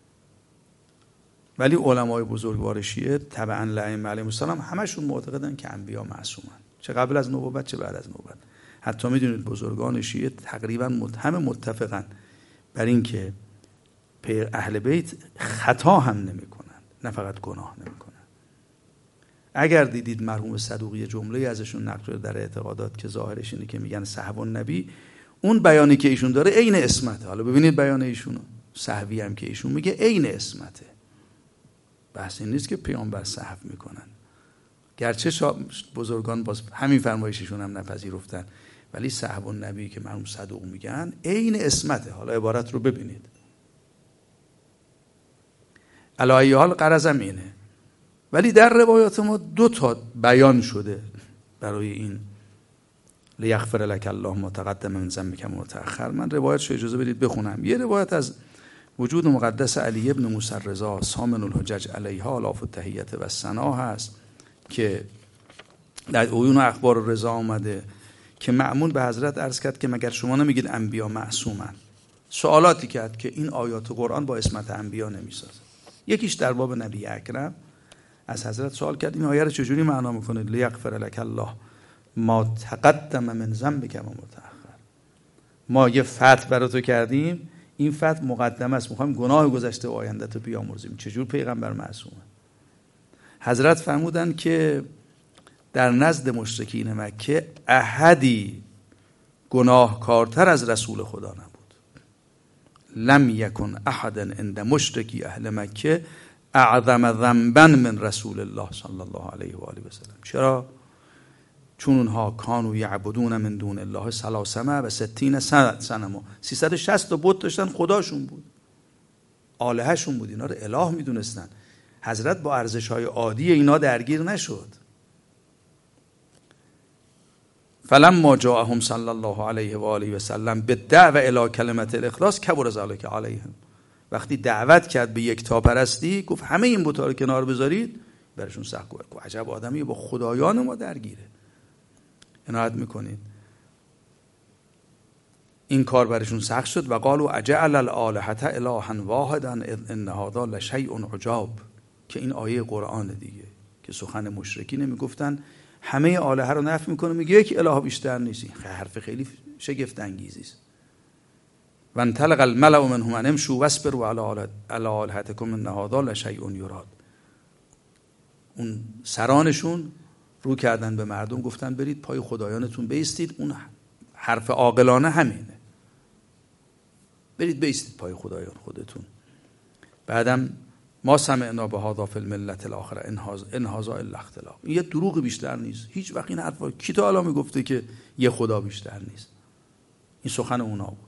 ولی علمای بزرگوار شیعه تبعا لائمه علیهم السلام همشون معتقدن که انبیا معصومن، چه قبل از نبوت چه بعد از نبوت. حتی میدونید بزرگان شیعه تقریبا همه متفقن بر این که اهل بیت خطا هم نمیکنن، نه فقط گناه نمیکنن. اگر دیدید مرحوم صدوقی جمله ازشون نقل شده در اعتقادات که ظاهرش اینه که میگن صحب النبی، اون بیانی که ایشون داره عین اسمته. حالا ببینید بیان ایشونو، صحوی هم که ایشون میگه عین اسمته. بحث این نیست که پیامبر صحب میکنن، گرچه بزرگان باز همین فرمایششون هم نپذیرفتن، ولی صحب النبی که مرحوم صدوق میگن عین اسمته. حالا عبارت رو ببینید. علی حال غرضم اینه. ولی در روایات ما 2 تا بیان شده برای این لیغفر لک الله ما تقدم من ذنبک و ما تأخر. من روایتشو اجازه بدید بخونم. یه روایت از وجود مقدس علی ابن موسی الرضا سامن الحجج علیها الاف التحیت و ثنا هست که در عیون اخبار الرضا آمده که مأمون به حضرت عرض کرد که مگر شما نمیگید انبیا معصومن؟ سوالاتی کرد که این آیات قرآن با اسمت انبیا نمیسازه. یکیش در باب نبی اکرم از حضرت سوال کرد این آیه رو چجوری معنا میکنه؟ لیغفر لک الله ما تقدم من ذنبک و ما تأخر. ما یه فتح برای تو کردیم، این فتح مقدمه است، میخوایم گناه گذشته و آینده تو بیامرزیم. چجور پیغمبر معصومه؟ حضرت فرمودن که در نزد مشرکین مکه احدی گناهکارتر از رسول خدا نبود. لم یکن احد عند مشرکی اهل مکه اعظم ذنبا من رسول الله صلی الله علیه و آله و سلم. چرا؟ چون اونها کانوا یعبدون من دون الله 360 صنما، 360 تا بت داشتن، خداشون بود، الههشون بود، اینا رو اله میدونستن. حضرت با ارزش‌های عادی اینا درگیر نشد. فلما جاءهم صلی الله علیه و آله و سلم بالدعوة الی کلمة الاخلاص کبر ذلک علیهم. وقتی دعوت کرد به یکتاپرستی، گفت همه این بت‌ها رو کنار بذارید، برشون سخت گفت عجب آدمی با خدایان ما درگیره. عنایت میکنید. این کار برشون سخت شد و قالوا اجعل الالهة الها واحدا ان هذا لشیء عجاب، که این آیه قرآن دیگه که سخن مشرکین میگفتن همه الهه رو نفی میکنه، میگه یک اله بیشتر نیست. حرف خیلی شگفت انگیزی است. و انطلق الملأ منهم ان امشوا واصبروا علی الهتکم ان هذا لشیء یراد. اون سرانشون رو کردن به مردم، گفتن برید پای خدایانتون بیستید. اون حرف عاقلانه همینه، برید بیستید پای خدایان خودتون. بعدم ما سمعنا بهذا فی الملت الاخره ان هذا الا اختلاق. این یه دروغ بیشتر نیست. هیچ وقت این حرفا کی تا حالا میگفته که یه خدا بیشتر نیست؟ این سخن اونا بود.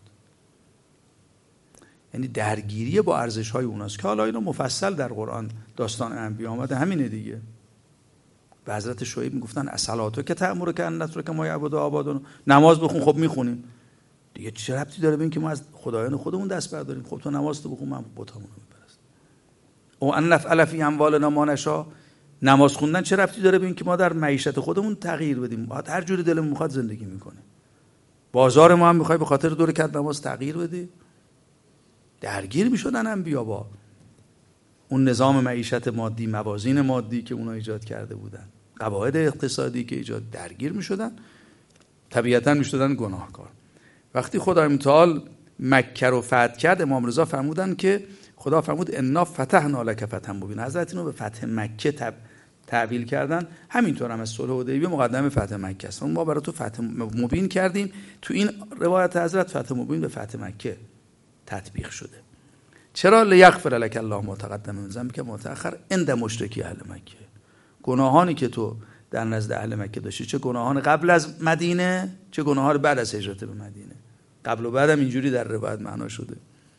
یعنی درگیری با ارزش‌های اوناست که حالا اینو مفصل در قرآن داستان انبیا آمده، همینه دیگه. به حضرت شعیب میگفتن اصلاتو که تأمرک ان نترک ما یعبد آبادنا، نماز بخون. خب میخونیم دیگه، چه ربطی داره به این که ما از خدایان خودمون دست برداریم؟ خب تو نماز تو بخون، من بتامون رو میپرستم. او ان نفعل فی اموالنا ما نشاء، نماز خوندن چه ربطی داره به این که ما در معیشت خودمون تغییر بدیم؟ ما هر جوری دلمون میخواد زندگی میکنیم. بازار ما هم میخوای به خاطر دو رکعت نماز تغییر بدی؟ درگیر میشدن انبیا با اون نظام معیشت مادی، موازین مادی که اونا ایجاد کرده بودن، قواعد اقتصادی که ایجاد، درگیر میشدن، طبیعتاً میشدن گناهکار. وقتی خدای متعال مکه رو فتح کرد، امام رضا فرمودن که خدا فرمود انا فتحنا لک فتحا مبینا. حضرت اینو به فتح مکه تعبیل کردن. همینطور هم از صلح حدیبیه مقدمه فتح مکه است. ما برای تو فتح مبین کردیم. تو این روایت حضرت فتح مبین به فتح مکه تطبیق شده. چرا؟ لیغفر لک الله ما تقدم من ذنبک و ما تأخر عند مشرکی اهل مکه. گناهانی که تو در نزد اهل مکه داشتی، چه گناهان قبل از مدینه، چه گناهان بعد از هجرت به مدینه. قبل و بعد هم اینجوری در روایت معنا شده.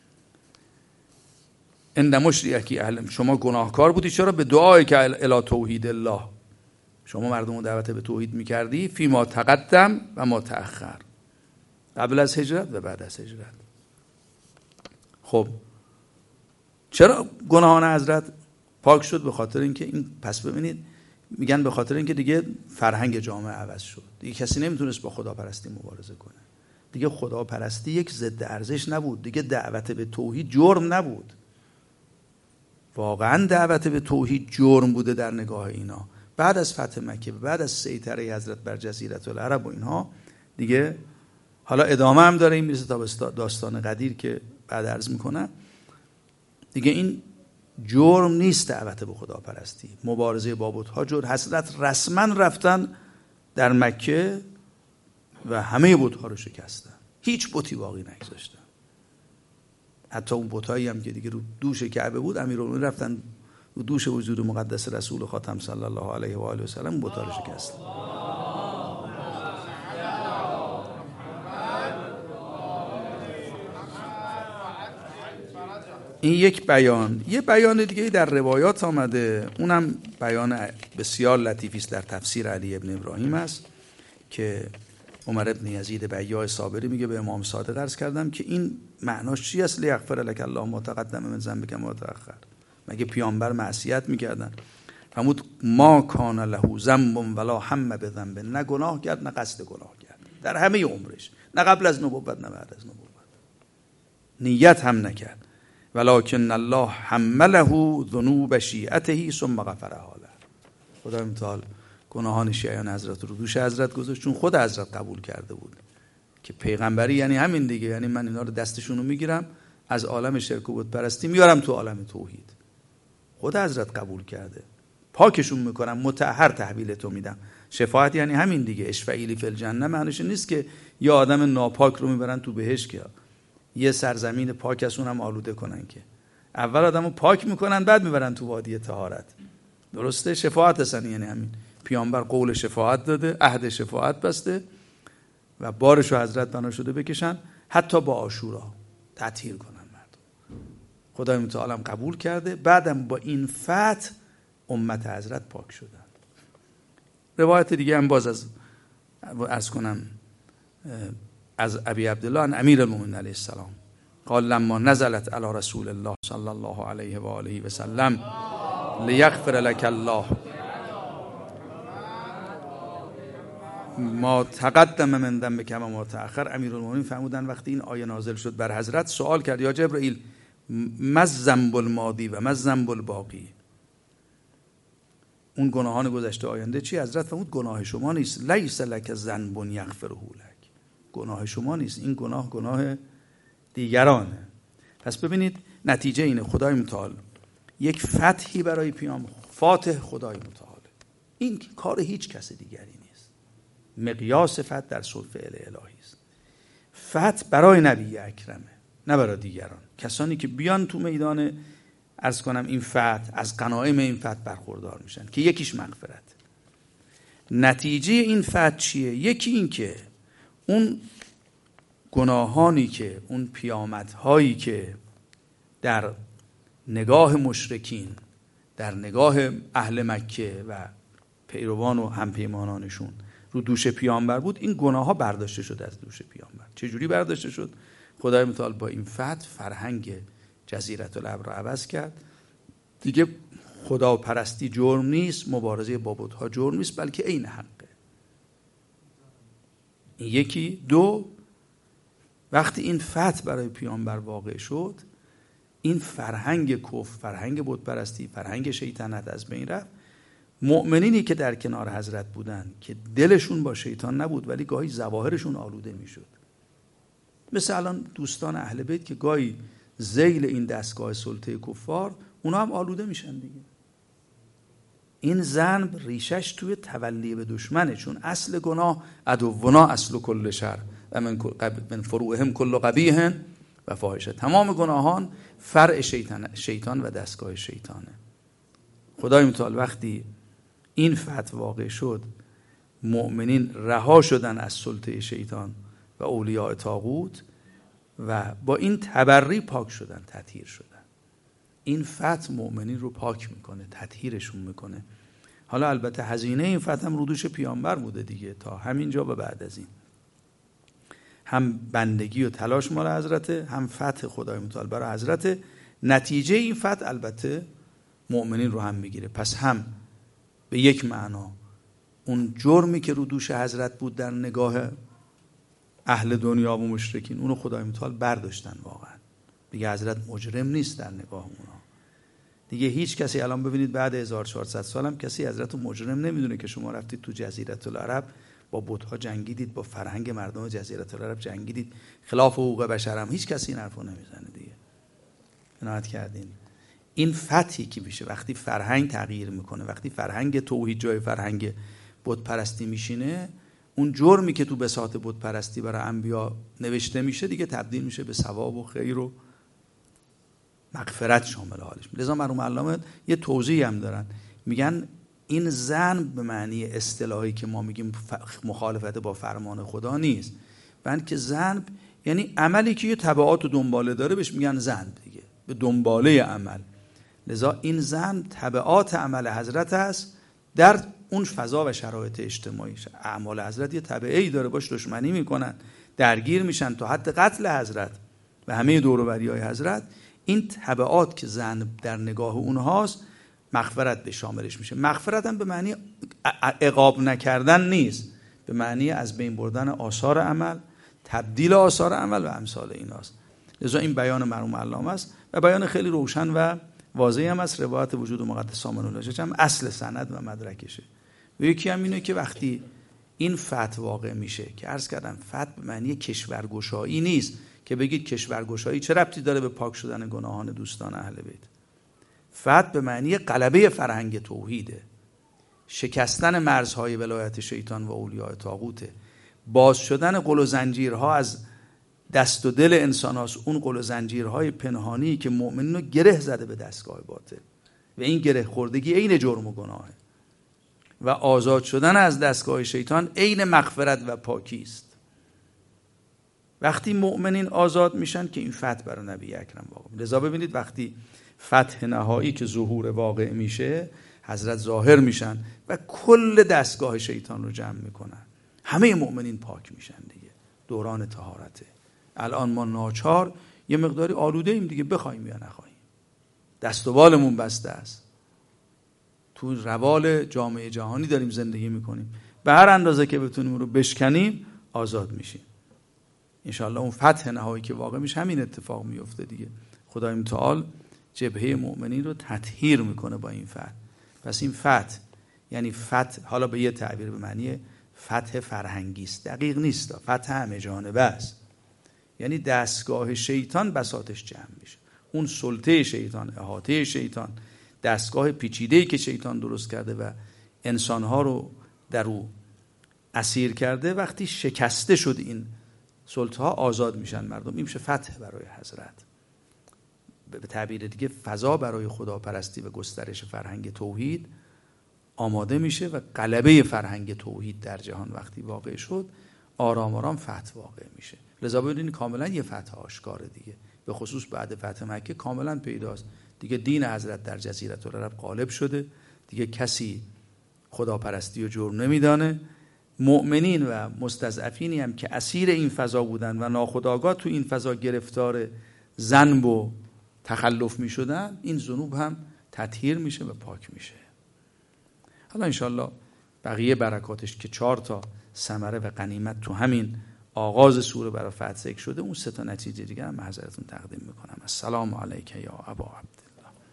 عند مشرکی اهل، شما گناهکار بودی. چرا؟ به دعایی که الی توحید الله، شما مردم رو دعوت به توحید میکردی، فی ما تقدم و ما تأخر، قبل از هجرت و بعد از هجرت. خب چرا گناهان حضرت پاک شد؟ به خاطر اینکه این، پس ببینید میگن به خاطر اینکه دیگه فرهنگ جامعه عوض شد. دیگه کسی نمیتونست با خداپرستی مبارزه کنه. دیگه خداپرستی یک ضد ارزش نبود. دیگه دعوت به توحید جرم نبود. واقعا دعوت به توحید جرم بوده در نگاه اینا. بعد از فتح مکه، بعد از سیطره حضرت بر جزیره العرب و اینها، دیگه حالا ادامه هم داره، این میرسه تا به داستان قدیر که بعد عرض میکنم. دیگه این جرم نیست دعوت به خداپرستی، مبارزه با بت‌ها جرم. حضرت رسما رفتن در مکه و همه بت‌ها رو شکستن، هیچ بتی باقی نگذاشتن. حتی اون بتایی هم که دیگه رو دوش کعبه بود، امیرالمومنین رفتن رو دوش وجود مقدس رسول خاتم صلی الله علیه و آله و سلم بت‌ها رو شکستن. این یک بیان. یه بیان دیگه در روایات آمده، اونم بیان بسیار لطیفی است، در تفسیر علی ابن ابراهیم است که عمر ابن یزید بیاع صابری میگه به امام صادق عرض کردم که این معناش چی است؟ لیغفر لک الله ما تقدم من ذنبک ما تأخر. مگه پیامبر معصیت میکردن؟ فرمود ما کان له ذنب ولا هم بذنب، نه گناه کرد نه قصد گناه کرد در همه عمرش، نه قبل از نبوت نه بعد از نبوت، نیت هم نکرد. ولکن الله حمله ذنوب شیعته ثم غفرها له. خدا متعال گناهان شیعیان حضرت رو دوش حضرت گذاشت، چون خود حضرت قبول کرده بود که پیغمبری یعنی همین دیگه، یعنی من اینا رو دستشون رو میگیرم از عالم شرک و بت پرستی میارم تو عالم توحید. خود حضرت قبول کرده، پاکشون میکنم، مطهر تحویل تو میدم. شفاعت یعنی همین دیگه. اشفعیلی فی الجنه معنیش نیست که یه آدم ناپاک رو میبرن تو بهشت که یه سرزمین پاک از اونم آلوده کنن، که اول آدمو پاک میکنن بعد میبرن تو وادی طهارت. درسته؟ شفاعت هستن یعنی همین. پیامبر قول شفاعت داده، عهد شفاعت بسته و بارشو حضرت بنا شده بکشن، حتی با عاشورا تطهیر کنن مردم. خدای متعال هم قبول کرده. بعدم با این فتح امت حضرت پاک شدن. روایت دیگه هم باز از عرض کنم از ابی عبدالله عن امیر المؤمنین علیه السلام قال لما نزلت علی رسول الله صلی الله علیه و آله و سلم لیغفر لك الله ما تقدم من ذنبک و ما تأخر. امیرالمومنین فرمودن وقتی این آیه نازل شد بر حضرت، سوال کرد یا جبرائیل ما الذنب الماضی و ما الذنب الباقی، اون گناهان گذشته آینده چی؟ حضرت فرمود گناه شما نیست. لیس لک ذنب یغفره لک، گناه شما نیست، این گناه دیگرانه. پس ببینید نتیجه اینه، خدای متعال یک فتحی برای پیامبر، فاتح خدای متعال، این کار هیچ کس دیگری نیست. مقیاس فتح در فعل الهی است. فتح برای نبی اکرمه، نه برای دیگران. کسانی که بیان تو میدان عرض کنم این فتح، از غنایم این فتح برخوردار میشن که یکیش مغفرت. نتیجه این فتح چیه؟ یکی این که اون گناهانی که، اون پیامدهایی که در نگاه مشرکین، در نگاه اهل مکه و پیروان و همپیمانانشون رو دوش پیامبر بود، این گناه ها برداشته شد از دوش پیامبر. چجوری برداشته شد؟ خدای متعال با این فتح فرهنگ جزیره العرب رو عوض کرد. دیگه خدا پرستی جرم نیست، مبارزه با بت‌ها جرم نیست، بلکه عین حقه. این یکی. دو، وقتی این فتح برای پیامبر واقع شد، این فرهنگ کفر، فرهنگ بت پرستی، فرهنگ شیطنت از بین رفت. مؤمنینی که در کنار حضرت بودن که دلشون با شیطان نبود ولی گاهی ظواهرشون آلوده میشد، مثل الان دوستان اهل بیت که گاهی ذیل این دستگاه سلطه کفار، اونا هم آلوده میشن دیگه. این ذنب ریشش توی تولی به دشمنه، چون اصل گناه عدونا اصل کل شر و من فروعهم کل قبیح و فاحشه. تمام گناهان فرع شیطان و دستگاه شیطانه. خدای متعال وقتی این فتح واقع شد، مؤمنین رها شدن از سلطه شیطان و اولیاء طاغوت و با این تبری پاک شدن، تطهیر شدن. این فتح مؤمنین رو پاک میکنه، تطهیرشون میکنه. حالا البته هزینه این فتح هم رو دوش پیامبر بوده دیگه، تا همینجا و بعد از این هم بندگی و تلاش مال حضرته، هم فتح خدای متعال برای حضرته. نتیجه این فتح البته مؤمنین رو هم میگیره. پس هم به یک معنا اون جرمی که رو دوش حضرت بود در نگاه اهل دنیا و مشرکین، اونو خدای متعال برداشتن. واقعا دیگه حضرت مجرم نیست در نگاه اونا. دیگه هیچ کسی الان ببینید بعد 1400 سال هم کسی حضرت رو مجرم نمیدونه که شما رفتید تو جزیره العرب با بت‌ها جنگیدید، با فرهنگ مردم جزیره العرب جنگیدید، خلاف حقوق بشر هم هیچ کسی این حرفو نمیزنه دیگه. عنایت کردین. این فتحی که میشه وقتی فرهنگ تغییر میکنه، وقتی فرهنگ توحید جای فرهنگ بت پرستی میشینه، اون جرمی که تو بساط بت پرستی برای انبیا نوشته میشه دیگه تبدیل میشه به ثواب و خیر و مغفرت شامل حالش. لذا مرحوم علامه یه توضیحی هم دارن، میگن این ذنب به معنی اصطلاحی که ما میگیم مخالفت با فرمان خدا نیست، بلکه ذنب یعنی عملی که یه تبعات و دنباله داره، بهش میگن ذنب دیگه، به دنباله عمل. لذا این ذنب تبعات عمل حضرت است در اون فضا و شرایط اجتماعی، اعمال حضرت یه تبعی داره، باش دشمنی میکنن، درگیر میشن تا حد قتل حضرت و همه دور و بریای حضرت. این تبعات که زن در نگاه اونهاست مغفرت به شاملش میشه. مغفرت هم به معنی عقاب نکردن نیست، به معنی از بین بردن آثار عمل، تبدیل آثار عمل و امثال ایناست. لذا این بیان مرحوم علامه است و بیان خیلی روشن و واضحی هم است. روایت وجود مقدس سامان الله هم اصل سند و مدرکشه. و یکی هم اینه که وقتی این فتح واقع میشه که عرض کردم فتح به معنی کشورگشایی نیست که بگید کشورگشایی چه ربطی داره به پاک شدن گناهان دوستان اهل بیت. فتح به معنی غلبه فرهنگ توحیده، شکستن مرزهای ولایت شیطان و اولیاء طاغوته، باز شدن قل و زنجیرها از دست و دل انسان هاست، اون قل و زنجیرهای پنهانی که مؤمنین رو گره زده به دستگاه باطل و این گره خوردگی عین جرم و گناهه و آزاد شدن از دستگاه شیطان عین مغفرت و پاکی است. وقتی مؤمنین آزاد میشن که این فتح برای نبی اکرم واقع. لذا ببینید وقتی فتح نهایی که ظهور واقع میشه، حضرت ظاهر میشن و کل دستگاه شیطان رو جمع میکنن، همه مؤمنین پاک میشن دیگه. دوران طهارته. الان ما ناچار یه مقداری آلوده ایم دیگه، بخوایم یا نخوایم، دست و بالمون بسته است، تو روال جامعه جهانی داریم زندگی میکنیم، به هر اندازه که بتونیم رو بشکنیم آزاد میشیم. انشاءالله اون فتح نهایی که واقع میشه همین اتفاق میفته دیگه. خدای متعال جبهه مؤمنین رو تطهیر میکنه با این فتح. پس این فتح یعنی فتح، حالا به یه تعبیر به معنی فتح فرهنگی است، دقیق نیست، فتح همه جانبه است. یعنی دستگاه شیطان بساطش جمع میشه، اون سلطه شیطان، احاطه شیطان، دستگاه پیچیده‌ای که شیطان درست کرده و انسانها رو در او اسیر کرده، وقتی شکسته شد این سلطه ها آزاد میشن مردم. این میشه فتح برای حضرت. به تعبیر دیگه فضا برای خداپرستی و گسترش فرهنگ توحید آماده میشه و غلبه فرهنگ توحید در جهان وقتی واقع شد، آرام آرام فتح واقع میشه. لذا ببینید کاملا یه فتح آشکاره دیگه، به خصوص بعد فتح مکه کاملا پیداست دیگه. دین حضرت در جزیره العرب غالب شده دیگه، کسی خداپرستی و جرم نمیدانه. مؤمنین و مستضعفینی هم که اسیر این فضا بودن و ناخودآگاه تو این فضا گرفتار ذنب و تخلف می شدن، این ذنوب هم تطهیر میشه و پاک میشه. حالا انشالله بقیه برکاتش که 4 ثمره و غنیمت تو همین آغاز سوره برای فتح ذکر شده، اون 3 نتیجه دیگه هم حضرتون تقدیم میکنم. السلام علیک یا ابا عبدالله.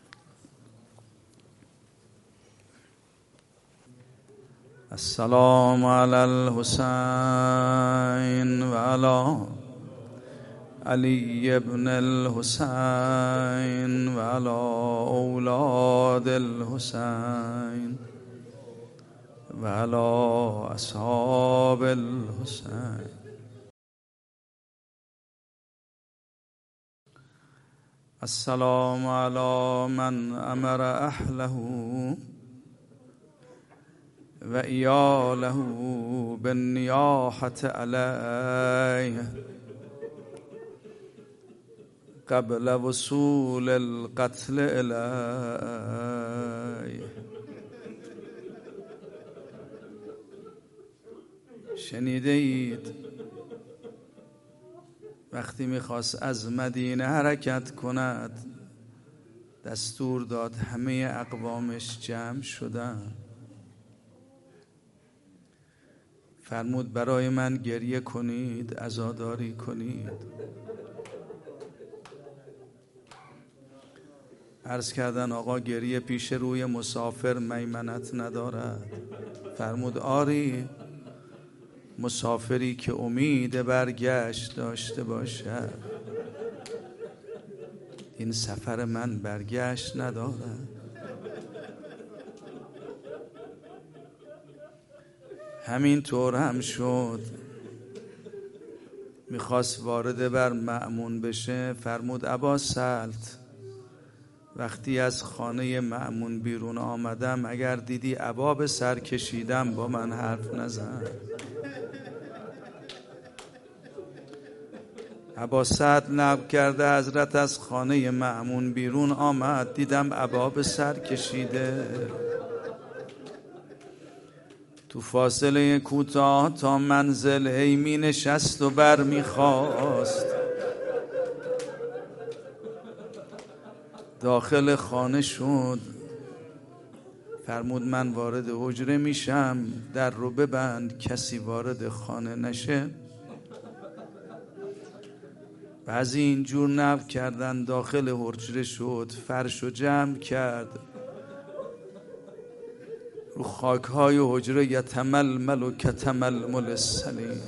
السلام علی الحسین و علی علی ابن الحسین و علی اولاد الحسین و علی اصحاب الحسین. السلام علی من امر اهله و ایاله بالنیاحة علیه قبل وصول القتل الیه. شنیده اید وقتی میخواست از مدینه حرکت کند دستور داد همه اقوامش جمع شدن، فرمود برای من گریه کنید، عزاداری کنید. عرض کردن آقا گریه پیش روی مسافر میمنت ندارد. فرمود آری، مسافری که امید برگشت داشته باشد، این سفر من برگشت ندارد. همین طور هم شد. میخواست وارد بر مأمون بشه، فرمود ابا سلط، وقتی از خانه مأمون بیرون آمدم اگر دیدی ابا به سر کشیدم با من حرف نزن. ابا سعد لب کرده حضرت از خانه مأمون بیرون آمد، دیدم ابا به سر کشیده. تو فاصله کوتاه تا منزل هی می نشست و بر می خواست. داخل خانه شد، فرمود من وارد حجره میشم، در رو ببند کسی وارد خانه نشه. بعضی اینجور نقل کردن داخل حجره شد، فرش رو جمع کرد، رو خاکهای حجره یتململ و کتململ السلیم،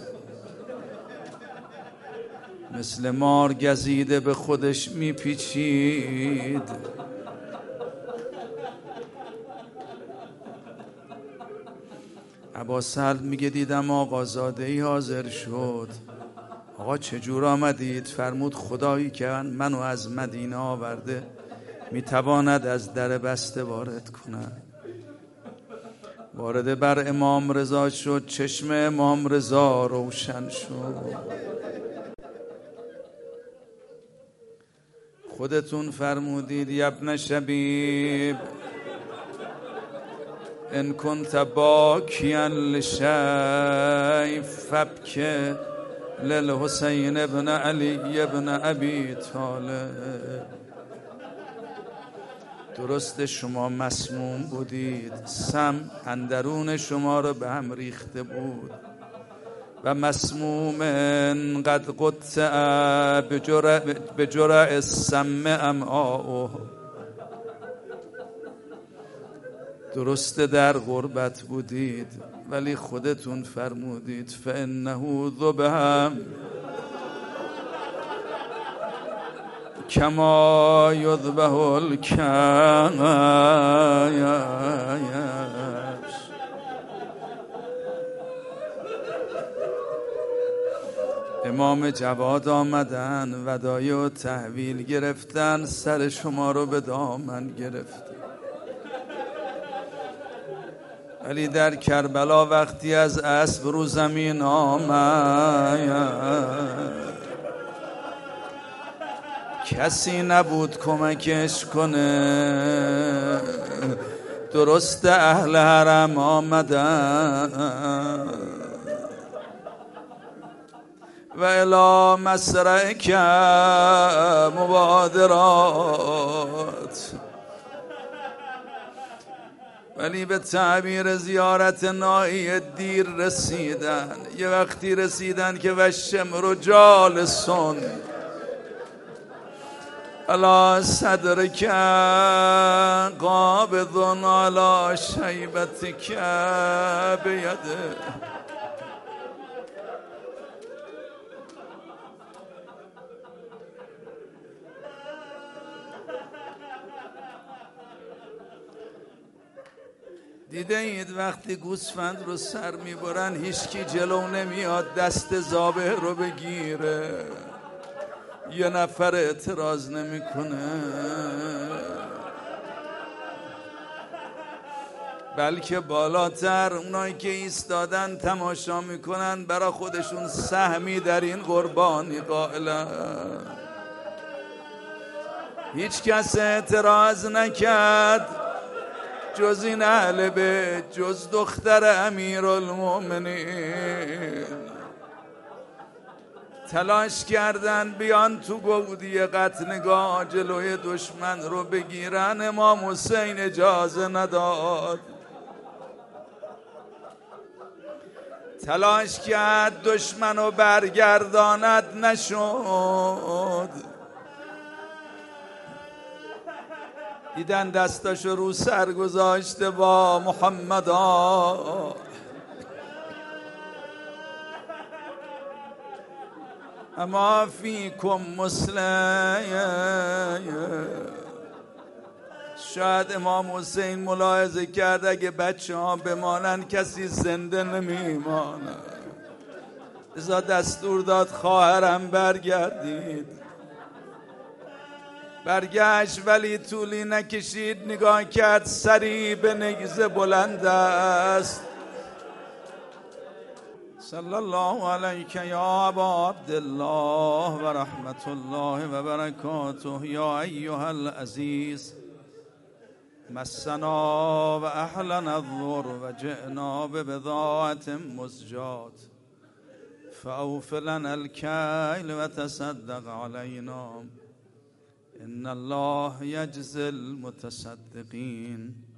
مثل مار گزیده به خودش میپیچید. اباسلم میگه دیدم آقازاده‌ای حاضر شد. آقا چجور آمدید؟ فرمود خدایی که منو از مدینه آورده میتواند از در بسته وارد کند. وارد بر امام رضا شد، چشم امام رضا روشن شد. خودتون فرمودید یبن شبیب ان کنت باکیا لشیء فابکی للحسین ابن علی ابن ابی طالب. درست شما مسموم بودید، سم اندرون شما رو به هم ریخته بود و مسموم قد قطع بجرع السم امعاؤه. درست در غربت بودید ولی خودتون فرمودید فانه ذبح کما یذبح الکبش. امام جواد آمدن، ودایع و تحویل گرفتن، سر شما رو به دامن گرفت. ولی در کربلا وقتی از اسب رو زمین آمد کسی نبود کمکش کنه. درست اهل حرم آمدن و الی مسرک مبادرات، ولی به تعبیر زیارت نایی دیر رسیدن. یه وقتی رسیدن که والشمر جالسون علی صدرک قابض علی شیبتک بیده. دیده اید وقتی گوسفند رو سر میبرن هیچکی جلو نمیاد دست ذابح رو بگیره، یه نفر اعتراض نمیکنه، بلکه بالاتر اونایی که ایستادن تماشا میکنن برای خودشون سهمی در این قربانی قائلن. هیچ کس اعتراض نکرد جز این اهل بیت، جز دختر امیرالمومنین. تلاش کردن بیان تو گودی قتلگاه جلوی دشمن رو بگیرن، امام حسین اجازه نداد. تلاش کرد دشمن رو برگرداند، نشد. دیدن دستاشو رو سر گذاشته با محمد اما فیکم مسلم. شاید امام حسین ملاحظه کرد اگه بچه ها بمانن کسی زنده نمیمانه، لذا دستور داد خواهرم برگردید. برگشت ولی طولی نکشید، نگاه کرد سری به نیزه بلند است. صلی الله علیک یا ابا عبدالله و رحمت الله و برکاته یا ایها العزیز مسنا و اهلنا الضر و جئنا ببضاعة مزجات فأوف لنا الكيل وتصدق علينا إن الله يجزي المتصدقين